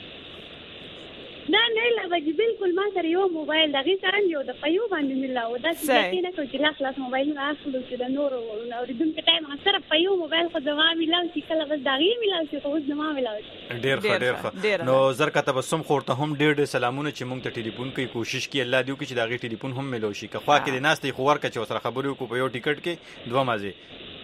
نه لږ بالکل ما سره یو موبایل دغه سره یو د پيو باندې ملاو دا چې نه کوم چې لاس موبایل ما اخلو چې د نور او د دې ټایم سره پيو موبایل خو زما ملاو چې کله بس دغه ملاو چې خو زما ملاو ډیر نو زر کته بسم خورته هم ډیر سلامونه چې مونږ ته ټلیفون کوي کوشش کوي الله دیو چې دغه ټلیفون هم ملو شي که خوا کې د ناس ته خو ورکه چې سره خبرو کو په یو ټیکټ کې دوه مازه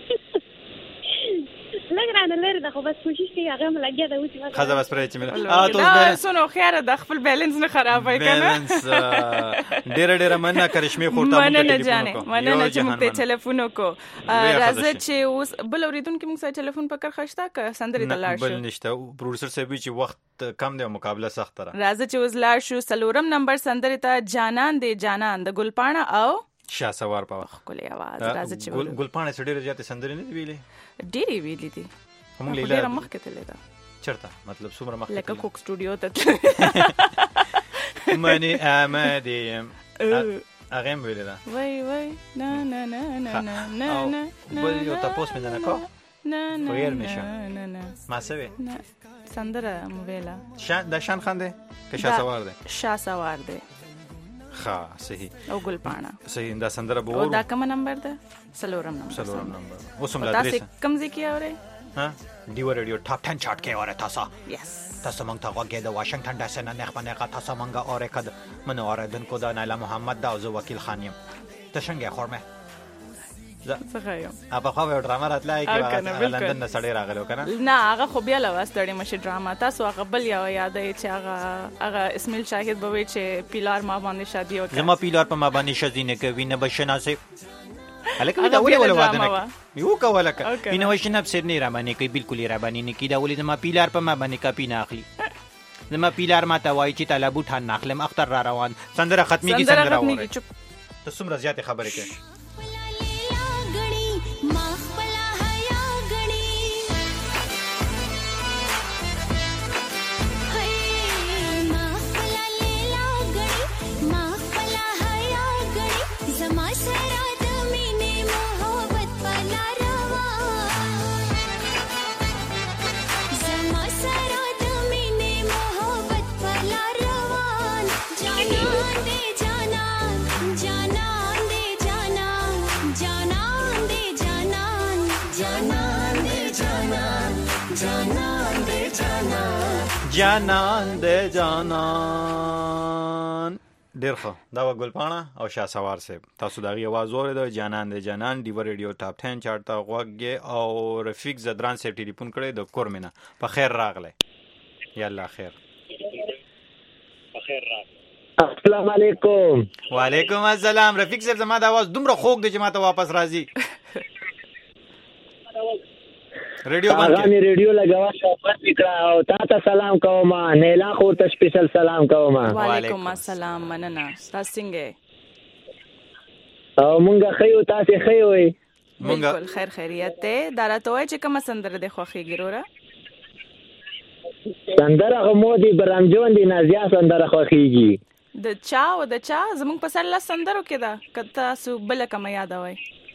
لګرانه لري دا خو بس کوشش کوي هغه ملګری دا وځي خزه بس پرې چې مل دا سونو خیر د خپل بیلانس نه خرابای کنه بیلانس ډېر مننه کرشمه خورته مننه چې موږ ته ټلیفون کو راځه چې اوس بل اوریدونکو موږ سره ټلیفون پکړ خښتا ک سندري دلار شو بل نشته پروډوسر صاحب چې وخت کم دی مقابله سخت را راځه چې اوس لار شو سلورم نمبر سندري ته جانان د ګلپاڼه او شاه سوار په خپل आवाज راځي چې ګلپاڼه سړي رجاته سندري نه ویلې ډېری ویلې دي هم لیلا مخکې تللی دا چرته مطلب څومره مخکې لکه کوک سټوډیو ته مانی آمدی هغه هم ویلې ده وای نه بل یو تاسو مې نه کو نه ویر میشه نه ما سوي سندره مو ویلا شان خان دی که شاه سوار دی ها صحیح او ګلپاڼه صحیح دا سندره به او دا کوم نمبر ده سلورم نمبر اوسم لا درې کم ځکه اوره ها دیو رادیو ټاپ 10 چارت کې اوره تاسو یس تاسو مونږ ته وګورئ د واشنگټن ډیسي نه نه تاسو مونږ اوره کده من اوره دن کو دا نایلا محمد دا او وکیل خانیم ته څنګه خورمه څنګه یو اپا خو یو ډرامه راتلای کی لندن نه سړی راغلو کنه نه هغه خو بیا لواستړی مشه ډراما تاسو هغه بل یو یادې چې هغه اسماعیل شاهد بوي چې پیلار ما باندې شادي وکړه زما پیلار په ما باندې شادي نه کوي نه بشناسه الکه دا ولې واده نه یو کوله کینه وښنه په سر نه را باندې کوي بالکل را باندې نه کی دا ولې زما پیلار په ما باندې کاپی نه اخلي زما پیلار ما ته وای چې طلبو ټان ناخلم اختر را روان سندره ختمي کی سندره وره ته څومره زیاته خبره کوي جانان دے جانان ډیر ښه دا و ګلپاڼه او شاه سوار صاحب تاسو دغه आवाज اوریدو جانان دے جانان دیو ریډیو ټاپ 10 چارت ته غوږی او رفیق زدران صاحب ټلیفون کړی د کورمنه په خیر راغله یالله خیر السلام علیکم وعلیکم السلام رفیق صاحب زما د आवाज دومره خوږ دی چې ما ته واپس راځي ریډیو باندې هغه می ریډیو لګاوه صحبت وکړه او تاسو سلام کوم نیلا خو ته سپیشل سلام کوم وعلیکم السلام مننه تاسو څنګه او مونږه خیو تاسو خیو بالکل خیر خیریت ده دراته وای چې کوم سندره د خوخي ګرورا سندره غمودي برامجون دي نازیا سندره خوخيږي د چا زمونږ په سر لا سندرو کې ده کته سو بل کوم یاد وای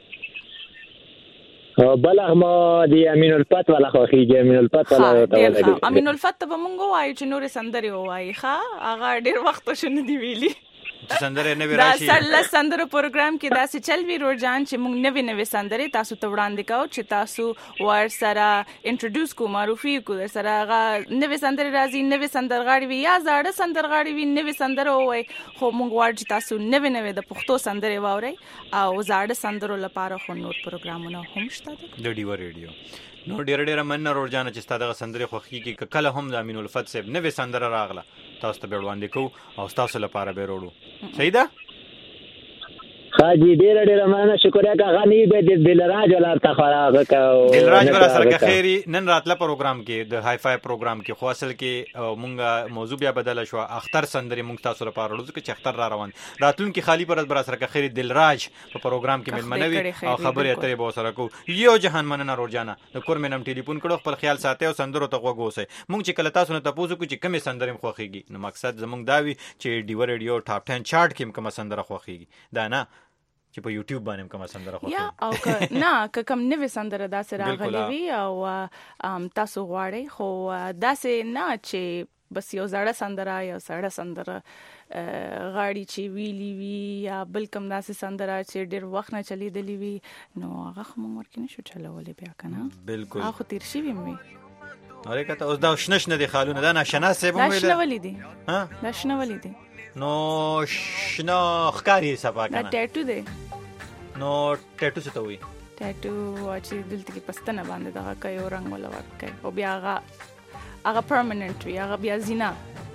بلغ ما دی امین الفت ولا خوخيږي امین الفت ولا امین الفت به مونږ وای چې نور سندري وای ښا هغه ډیر وخت شنه دی ویلي سندره نه راشي دا سره سندره پروګرام کې دا څه چل وی روزان چې موږ نوې سندره تاسو ته وړاندې کوو چې تاسو ور سره انټروډوس کو معرفي کو سره نوې سندره راځي نوې سندرغاړي وي یا زاړه سندرغاړي وي نوې سندره وای خو موږ ور چې تاسو نوې د پښتو سندره واوري او زاړه سندرو لپاره خو نور پروګرامونه هم شته د ډیو ریډیو نو ډیر من روزانه چې ستاسو سندره خوخي کې کله هم د امین الفت صاحب نوې سندره راغله تاسو ته وړاندې کوو او تاسو لپاره به وروړو صحیح ده حاجی ډیر مننه شکریا کا غنی به دلراج ولر ته خراغه کا دلراج ورا سره خیری نن راتله پروګرام کې د های فای پروګرام کې خو اصل کې مونږه موضوع بیا بدل شو اختر سندري مونږ تاسو لپاره ورځ کې اختر را روان راتلون کې خالی پر برا سره خیری دلراج په پروګرام کې ملمنوي او خبرې اترې به سره کو یو جهان مننه روزانه د کور مینم ټلیفون کړو خپل خیال ساتي او سندرو ته غوغوسه مونږ چې کله تاسو نه تاسو کو چې کومه سندري خوخيږي نو مقصد زمونږ داوي چې ډیو ریډیو ټاپ 10 چارت کې کومه سندره خوخيږي دا نه چې په یوټیوب باندې کومه سندره خوښه یا او نه کوم نوې سندره داسې راغلي وي او تاسو غواړئ خو داسې نه چې بس یو زړه سندره یا سړه سندره غاړي چې ویلی وی یا بل کوم داسې سندره چې ډېر وخت نه چلیدلی وي نو هغه خو موږ ورکه نشو چلولې بیا کنه بالکل هغه تیر شي وي اورې کته اوس دا شنه دي خالونه دا ناشنا سیب مې دا شنه ولیدي ها دا شنه ولیدي نو شنو خکاری صفا کنه دا ټیټو دی نو ټیټو څه ته وي ټیټو چې دلته کې پستنه باندې دا کوي او رنگ ولا ورکه او بیا هغه پرمننت وي هغه بیا زینا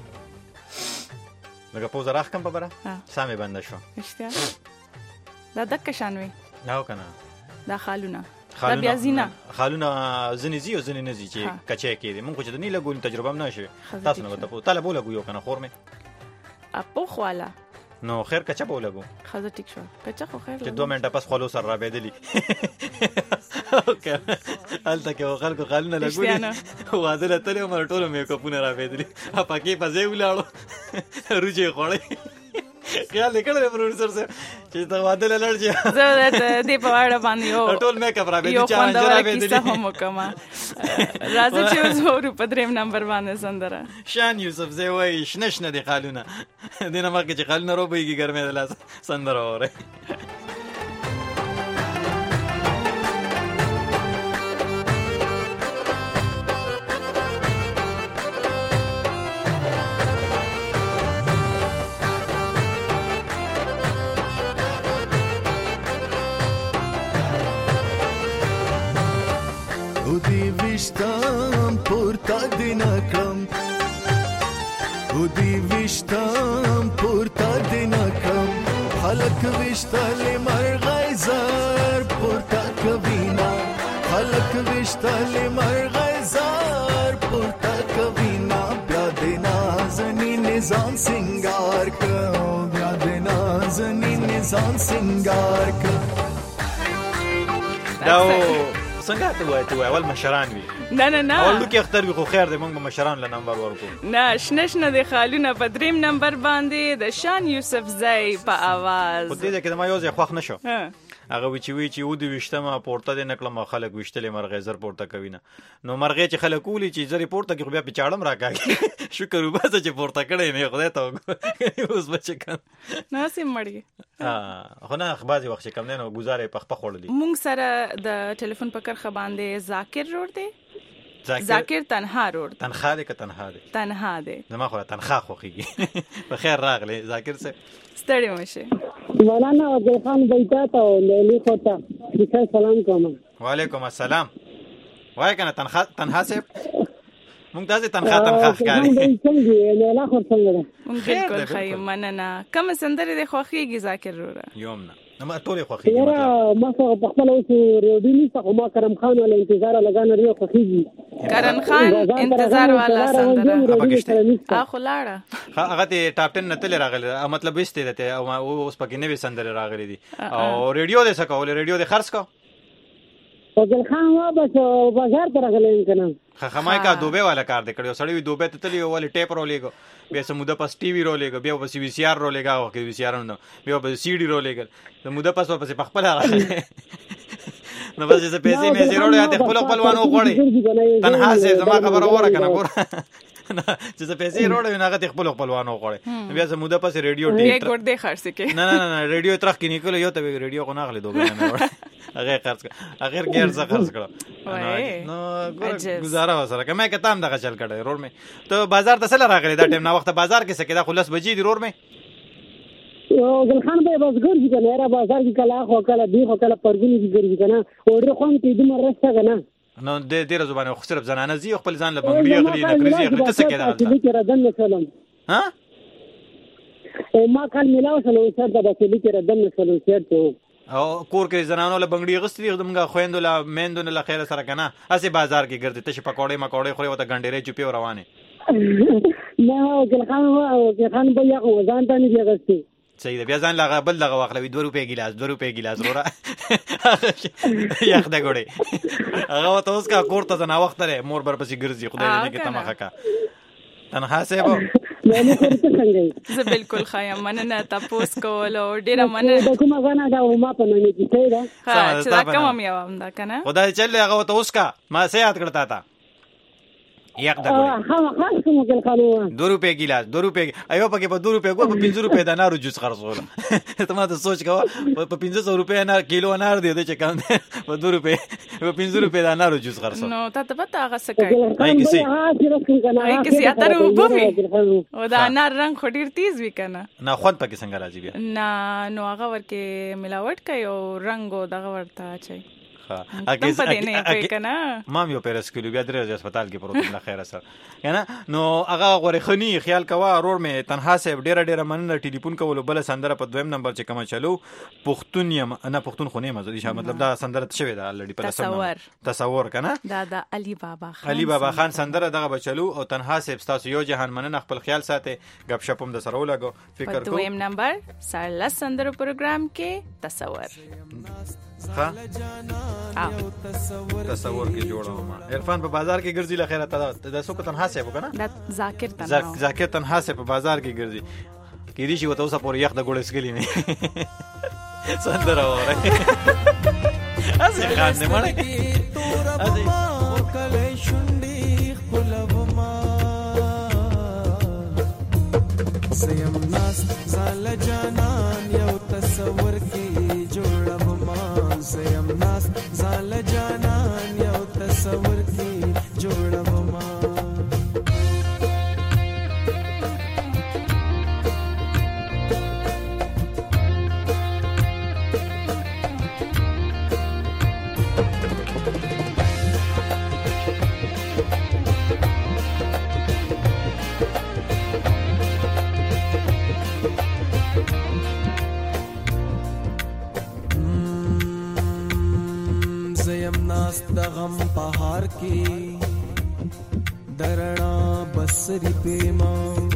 لکه پوز راخ کم په بره سامي بند شو اشتیا دا دک شانوي نو کنه دا خالونه دا بیا زینا خالونه زنی زی او زنی نزی چې کچې کېدی مونږ چې نه لګول تجربه هم نشي تاسو نه وته طالب ولګو یو کنه خور مې اپو خواله نو خیر کچا به ولګو خزه ټیک شو کچا خو خیر چې 2 منټه پس خلو سره را بيدلی اوکې الته کې خلکو خالونه لګولي واده ته له مر ټولو مې کوپونه را بيدلی پکې پځې ولاړو روجي خوړې خیال وکړل پروډوسر صاحب چې دا واده لړ چې زه دې په اړه باندې یو ټول میک اپ را بيدلی چا را بيدلی څه هم وکما راځي چې زه په دریم نمبر باندې سندره شان یوسف زه وای شنه دي خالونه دینه مګه چې خالونه روبېږي ګرمه ده لاس سندره وره وشتم پورته دی نکم او دی وشتم پورته دی نکم خلق وشتلی مرغی زر پورته کوینا خلق وشتلی مرغی زر پورته کوینا بیا دی نازنی نظام سنگار کم بیا دی نازنی نظام سنگار کم داو څنګه ته وای اول مشران وي نه اول کې اختر وي خو خیر دې موږ مشران له نمبر ورکو نه شنه دي خالونه په دریم نمبر باندې د شان یوسف زئی په आवाज په دې کې د ما یو ځای خوښ نشو هغه وی چې و دې وشتمه پورته د نکله ما خلک وشتلې مرغې زر پورته کوي نه نو مرغې چې خلک ولي چې زری پورته کې خو بیا پچاړم راکاږي شکر وباسه چې پورته کړې نه خدای ته اوس بچ کړه نه سیم مړی خو نه خبازي وخت کم نه گزارې پخ خورلې مونږ سره د ټلیفون په کرخه باندې ذاکر روړ دی ذاکر تنها روړ تنها دی که تنها دی زما خو تنها خوخيږي په خیر راغلی ذاکر صاحب ستړي مشه مولانا عبدل خان بیتا ته لیلی کوتا ډیره سلام کوم وعلیکم السلام وای کنه تنها صاحب مونږ تاسو تنها ښکاری څنګه لیلا خو څنګه مونږ بالکل خیر مننه کوم سندره د خوخيږي ذاکر روړه یومنا نو ټولې خوخي یاره ما څه په خپل اوس ریډیو نشته خو ما کرم خان ولا انتظار لګانه ریو خوخیږي کرن خان انتظار والا سندره اخو لاړه هغه ته ټاپ 10 نتل راغلی مطلب وسته ده او اوس پکې نوې سندره راغلي دي او ریډیو دې سکول ریډیو دې خرڅ کو فضل خان وا بس بازار ته راغلی کنه خمای کا دوبه والا کار دې کړو سړی دوبه ته تلی ولې ټیپ رولېګو بیا سموده پس ټي وی رولېګو بیا پس وی سی آر رولېګا او کې وی سی آر نو بیا پس سی ډي رولېګل سموده پس په خپل راغلی نو بس چې پیسې مې زیرولې ته خپل خپلوانو غوړي تنها سه زما خبره وره کنه ګور چې پیسې روړې نه غته خپل خپلوانو غوړي بیا سموده پس ریډیو ټي یک ګور دې خرڅ کې نه ریډیو ترخ کې نکول یو ته ریډیو کو ناغله دوه نه هغه خرڅ اخر غیر څه خرڅ کړو نو ګور گزاره وسره کمه کتام دغه چل کړه روړ مې ته بازار ته سره راغلی دا ټیم نه وخت بازار کې څه کېدا خلاص بجې دی روړ مې او ګلخان به بس ګرځي کنه را بازار کې کلا خو کلا دی خو کلا پرګونی کې ګرځي کنه اور خو ته دې مرسته کنه نو د زبانه خو صرف زنانه زی خپل ځان له بنګړي اخلي نه کړی اخلي څه کېدا ها ما کال ملاو سره سر د بچی کې ردن سره سر او کور کې زنانو له بنګړي غستې دمګه خويندو له میندو له خیر سره کنه اسی بازار کې ګرځي ته پکوړې مکوړې خوري وته ګنډېرې چوپي روانه نه ګلخان او ګلخان به یو ځان ته نه دیغستي صحیح ده بیا ځان لغه بل دغه واخلوي 2 روپے ګلاس ورا یخ د ګړې هغه ته اوس کا کور ته نه وخت لري مور بر پسې ګرځي خدای دې کې تمخه کا تنها سیبو نه کوم څنګه زه بالکل خایم مننه تاسو کول او ډیر مننه د کومه غنا دا ما په نن کې ته دا ها چې دا کوم مې وام دا کنه خدای چل هغه ته اوس کا ما سه یاد کړتا تا یک د ګړې ها خاص کوم ګل قانون 2 روپے ګلاس 2 روپے ایو پکې په 2 روپے کو په 5 روپے دا نارو جوس خرڅول ته ما ته سوچ کا په 500 روپے نه کیلو انار دی چې کم په 2 روپے په 5 روپے دا نارو جوس خرڅول نو ته پته هغه سکه هاي کسی اتر وبوي او دا انار رنگ خډیر تیز وی کنه نه خوند پکې څنګه راځي بیا نه نو هغه ورکه ملاوټ کوي او رنگو دغه ورته چي ما یو پیرس کلو بیا درې هسپتال کې پروت نه خیر سره کنه نو هغه غوري خني خیال کوا رور مې تنها سه ډېر مننه ټلیفون کول بل سندره په دویم نمبر چې کوم چلو پښتون یم نه پښتون خو نه مزه مطلب دا سندره شوی دا الډی په لسم تصور کنه دا علي بابا خان سندره دغه بچلو او تنها سه تاسو یو جهان مننه خپل خیال ساته غب شپم د سره ولګو فکر کو دویم نمبر سارلا سندره پروګرام کې تصور تصور کې جوړه ما عرفان په بازار کې ګرځي له خیره ته سو تنها سه وکنه ذاکر تنها سه په بازار کې ګرځي کې دي چې وته اوسه پور یخ د ګوړې سګلی نه سندره وره اسه خان نه مړ اسه کله شونډي خپلو ما سیم ناس زال جانان یو تصور کې جوړه سیم ناس زال جانان یو تصور کی جوړه ما د غم پهار کې درنا بسری پیما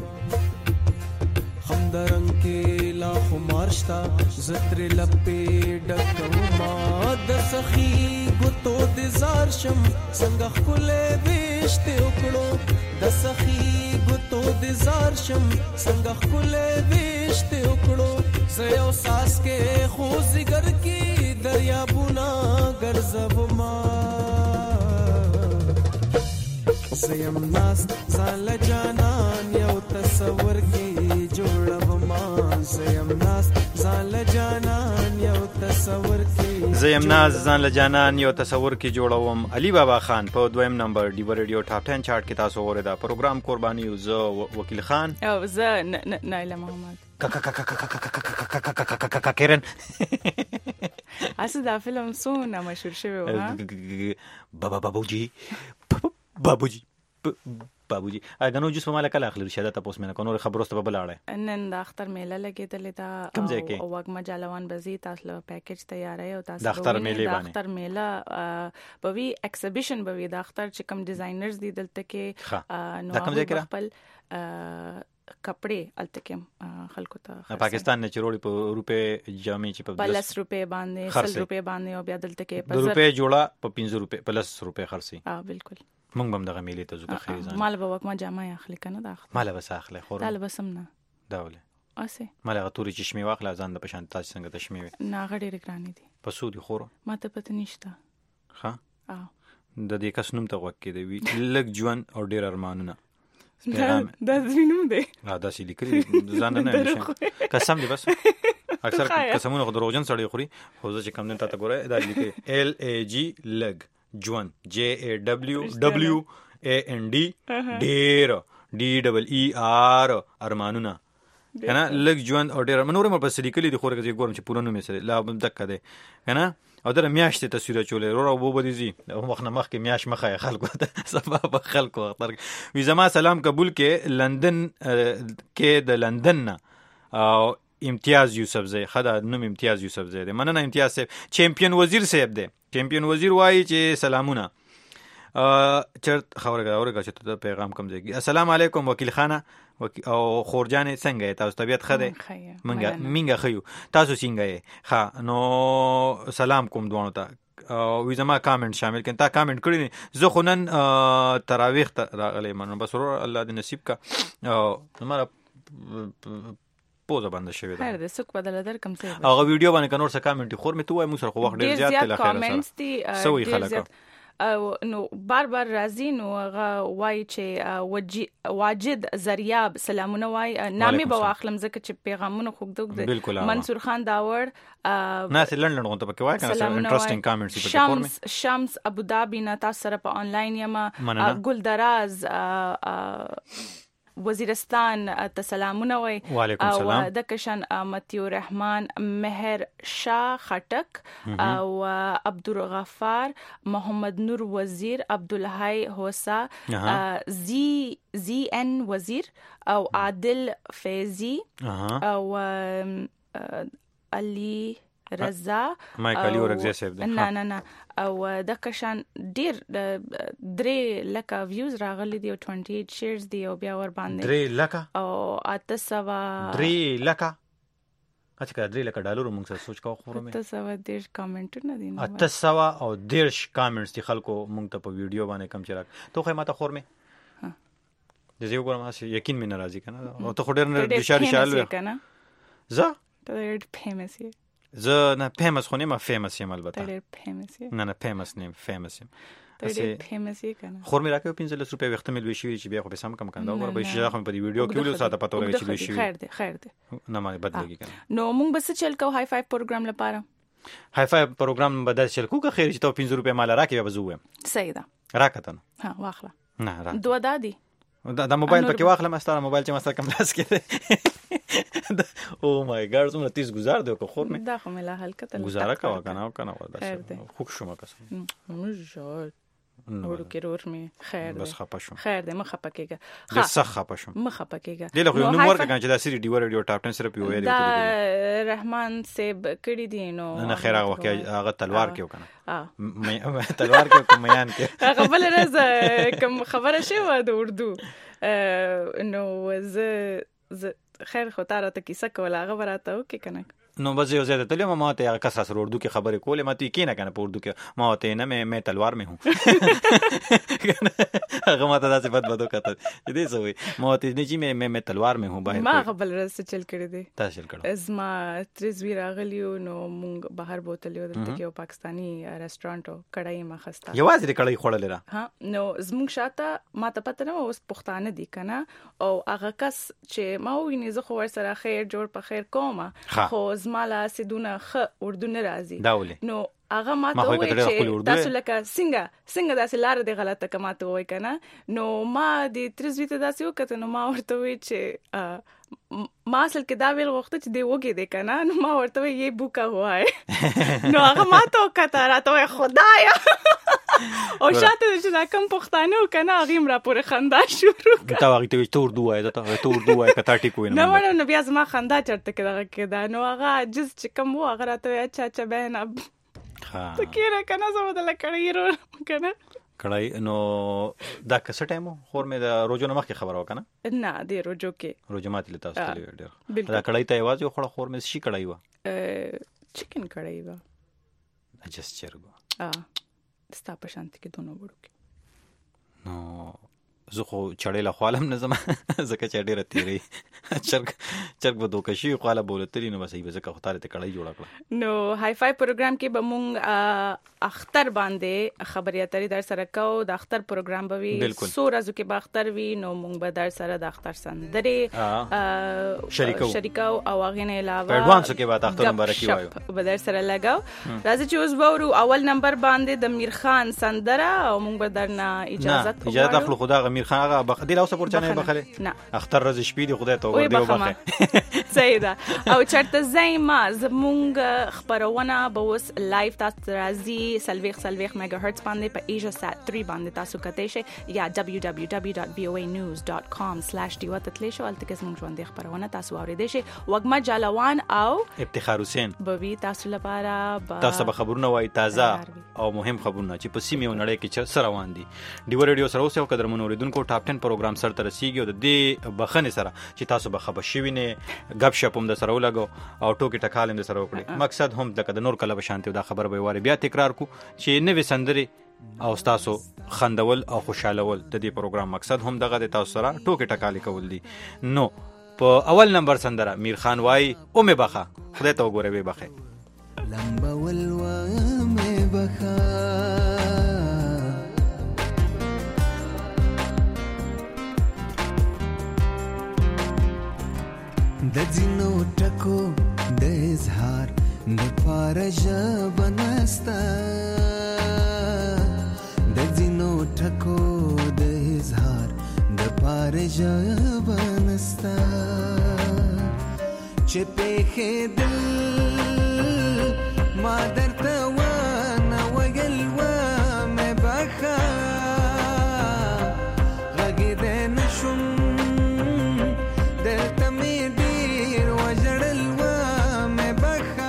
هم درنګ کې لا خمارشتا زتر لپې ډکوما د سخی ګوتو د زار شم څنګه خلې وشته وکړو د سخی ګوتو د زار شم څنګه خلې وشته وکړو زه یو ساس کې خو زګر کې دریا بونا ګرځب ما سیم ناس زال جانان یو تصور کې جوړب ما سیم ناس زال جانان یو تصور کې زیم ناس زال جانان یو تصور کې جوړوم علي بابا خان په دویم نمبر ډیو ریډیو ټاپ 10 چارت کې تاسو اوریدا پروګرام قرباني زه وکیل خان او زه نایله محمد کیرن اسه دا فلم سونه مشهور شوی و بابوجي بابوجي اګنو جوس په مال کله اخلي شهادت تاسو مې نو خبرو ته بلاړې نن د اختر میله لګېدلې دا کوم ځای کې او وګما جالوان بزی تاسو له پیکیج تیارې او تاسو د اختر میله د اختر میله بوي ایکسیبیشن بوي د اختر چې کوم ډیزاینرز دي دلته کې نو کوم ځای کې خپل کپڑے التکم خلکو ته پاکستان نه چروړي په روپے جامې چې په 10 روپے باندې 100 روپے باندې او بیا دلته کې په روپے جوړه په 15 روپے په 10 روپے خرسي بالکل مونږ هم دغه میلې ته ځکه خیر ځان مال به وکما جامه اخلي کنه دا مال به اخلي خور دا بسم نه داوله اسه مال غتوري چشمه واخله ځان د پشان تاسو څنګه تشمه نه غړي رکرانی دي په سودي خور ماته پته نشته ها د دې کس نوم ته وکې دی لګ ژوند او ډیر ارمانونه دا زینوم دی دا سې لیکلي ځان نه نشه قسم دی بس اکثر قسمونه خو دروغجن سړی خوري خو ځکه کم نه تا ته ګوره دا لیکي ال ای جی لګ ژوند ج ا دبليو ا ان ډي ډیر ډي ډبل ای ار ارمانونه کنه لګ ژوند او ډیر منور مې په لیکلي دی خو راځي ګورم چې پوره نوم یې سره لا دک دی کنه او در میاشتې تصویر چولې رو بو بدیزي مخ نه مخ کې میاش مخه خلکو ته سبب خلکو اختر وی زما سلام قبول کې لندن کې د لندن او امتیاز یوسف زئی خدا نوم امتیاز یوسف زئی دی مننه امتیاز صاحب چمپیون وزیر صاحب دی چمپیون وزیر وایي چې سلامونه چرته خبره چې ته پیغام کوم دی السلام علیکم وکیل خانه او خورجان څنګه تاسو طبيعت خده منګه خيو تاسو څنګه ښه نو سلام کوم دوانو ته وی زما کامنټ شامل کړه تا کامنټ کړی زه خو نن تراویح راغلی منو بس الله دې نصیب کا زما پوزه باندې شوی دا خیر دې سک بدل در کم څه هغه ویډیو باندې کنور څه کامنټ خور مې تو وای مو سره خو وخت ډیر زیات تل خیر سره سوي خلک او نو بار راځي نو هغه وای چې واجد زریاب سلامونه وای نامې به واخلم ځکه چې پیغامونه خوګدوګ منصور خان داور ناس لندن غونته پکې وای کنه انټرېسټینګ کامنټس په فورم شمس ابو ظبي نه تاسو سره په انلاین یما ګلدراز وزیرستان ته سلامونه وای او د کشن متیو رحمان مهر شاه خټک او عبدالغفار محمد نور وزیر عبدالحی حوسا زی ان وزیر او عادل فیضی او علی رضا مایکل اورګزی صاحب نه او د کشان ډیر 3 لک ویوز راغلي دی او 28 شیرز دی او بیا ور باندې 3 لک او 3 لک اچھا 3 لک ډالر موږ سره سوچ کوو خو مې 810 کمنټونه دي 800 او 10 کمنټس دي خلکو موږ ته په ویډیو باندې کم چراغ ته خو ماته خور مې د زیو ګورم هسه یقین مې ناراضي کنه او ته خو ډیر نه اشاره شال کنه زه ډیر فیمس یې زه نه فیمس خو نه فیمس یم البته ډیر فیمس یې نه فیمس نه فیمس یم ډیر فیمس یې کنه خور مې راکې 15 روپے وخت مې لوي شي چې بیا خو به سم کم کنده او به شي خو په دې ویډیو کې ول ساده پته ولګي چې لوي شي خیر دی نه ما بدلږي کنه نو موږ بس چل کو های فایو پروګرام لپاره های فایو پروګرام بدل چل کو که خیر چې ته 15 روپے مال راکې به زوم صحیح ده راکته ها واخله نه را دوه دادی دا موبایل پکې واخله مستاره موبایل چې مستاره کم لاس کې او مای ګاډ زما تیز گزار دیو که خور مې دا خو مله حل کته گزاره کا کنه ودا خوب شوم قسم مجال ورو کې رور مې خیر بس خپه شوم خیر دې مخه پکېګه ها صح خپه شوم مخه پکېګه دله خو نو ورکه چې دا سری ډی ور ټاپ 10 سره پیوې دی رحمان سیب کړي دي نو نه خیر هغه وخت هغه تلوار کې وکنه تلوار کې کومیان کې هغه بل راز کوم خبره شی و د اردو نو ز خیر خو تاره ته کیسه کوله هغه براته وکي کنه نو بس یو زیاده تلې ما ته هغه کس سره اردو کې خبرې کولې ما ته کې نه کنه په اردو کې ما ته نه مې تلوار مې هوں هغه ما ته داسې بد وکړه دې سوې ما ته نه چې مې تلوار مې هوں بهر ما خپل رس چل کړی دی تاسو چل کړو ازما ترزوی راغلیو نو مونږ بهر بوتلیو دلته کې یو پاکستانی ریسټورانټ کړای ما خسته یوازې دې کړای خوړل را ها نو زموږ شاته ما ته پته نه اوس پښتانه دي کنه او هغه کس چې ما ویني زه خو ور سره خیر جوړ په خیر کوم خو زمالا سیدونه خ اردو نه راځي نو هغه ما ته وایي چې تاسو لکه څنګه داسې لار دی غلطه کما ته وایي کنه نو ما د ترزوی ته داسې وکړه نو ما ورته وایي چې ما اصل کې دا ویل غوښته چې دی وګي دی کنه نو ما ورته وایي یې بوکا هوا ہے نو هغه ما ته وکړه راته وایي خدایا او شاته چې دا کم پښتانه کنه هغه را پورې خندا شروع تا هغه ته تور دوه دا تور دوه کته ټیکو نه وړو نو بیا زما خندا چرته کې دا نو هغه جز چې کم و هغه راته اچھا بهن اب ها تکیره کنه زما د لکړی کنه کړای نو دا کس ټایمو خور مې د روزو نه مخکې خبر وکنه نه دی روزو کې روزو ماتې لته استلی ډیر دا کړای ته आवाज یو خړ خور مې شي کړای و چکن کړای و اجس چرګو ستا په شانتي کې دونو وړو کې نو زه خو چړې له خالم نه زما زکه چې ډیره تیری چرګ به دوکشي خاله بولتري نو بس یې زکه خو تاره ته کړای جوړ کړ نو های فای پروګرام کې به مونږ اختر باندې خبري اترې در سره کو د اختر پروګرام به وي سو ورځو کې به اختر وي نو مونږ به در سره د اختر سندرې شریکو او هغه نه علاوه ایڈوانس کې به اختر مبارکي وایو به در سره لګاو راځي چې اوس وورو اول نمبر باندې د میر خان سندره او مونږ به درنه اجازه اخلو خدا غمیر خان هغه بخدي لاوسه پورچانه بخله اختر ورځ شپې دی خدای ته ور دی وبخه صحیح ده او چرته زایما زمونږ خبرونه به اوس لایف تاسو راځي سلويخ میگا هرتز باندې په ایجا سات 3 باندې تاسو کته شي یا www.voanews.com/diwa تتلی شو الته کې زمونږ ژوند خبرونه تاسو اوریدئ شي وګما جالوان او افتخار حسین بوي تاسو لپاره تاسو به خبرونه وای تازه او مهم خبرونه چې په سیمه نړۍ کې سره روان دي ډیو ریډیو سره اوسه قدر منوریدونکو ټاپ 10 پروګرام سره تر رسیدي او د دې بخنه سره چې تاسو به خبر شوي نه غب شپ هم د سره ولګو او ټوکی ټکالم د سره وکړي مقصد هم د نور کله بشانته دا خبر به واره بیا تکرار کو چې نوې سندري او تاسو خندول او خوشالول د دې پروګرام مقصد هم دغه د تاسو سره ټوکی ټکالي کول دي نو په اول نمبر سندره میر خان وای او مې بخا خدای ته وګوره به بخه لمبا ولوا مې بخا د ځینو ټکو د اظهار د پارجا بنستا د ځینو ټکو د اظهار د پارجا بنستا چې په دل ما درته ونه ویل و مې بخا غږېدی نشم دلته مې ډېر وژړل و مې بخا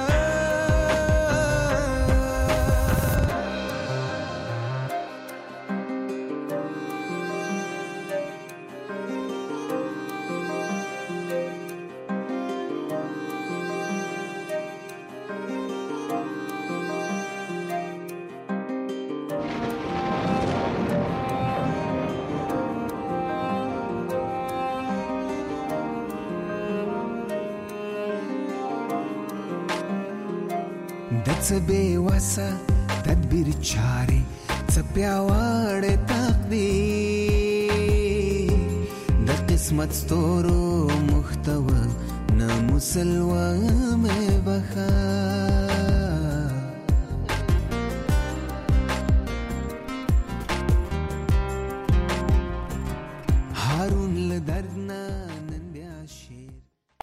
څه بې وسه تدبیر چارې څه پیاوړی تقدیر د قسمت ستورو محتوه ناموسلوه مې بخا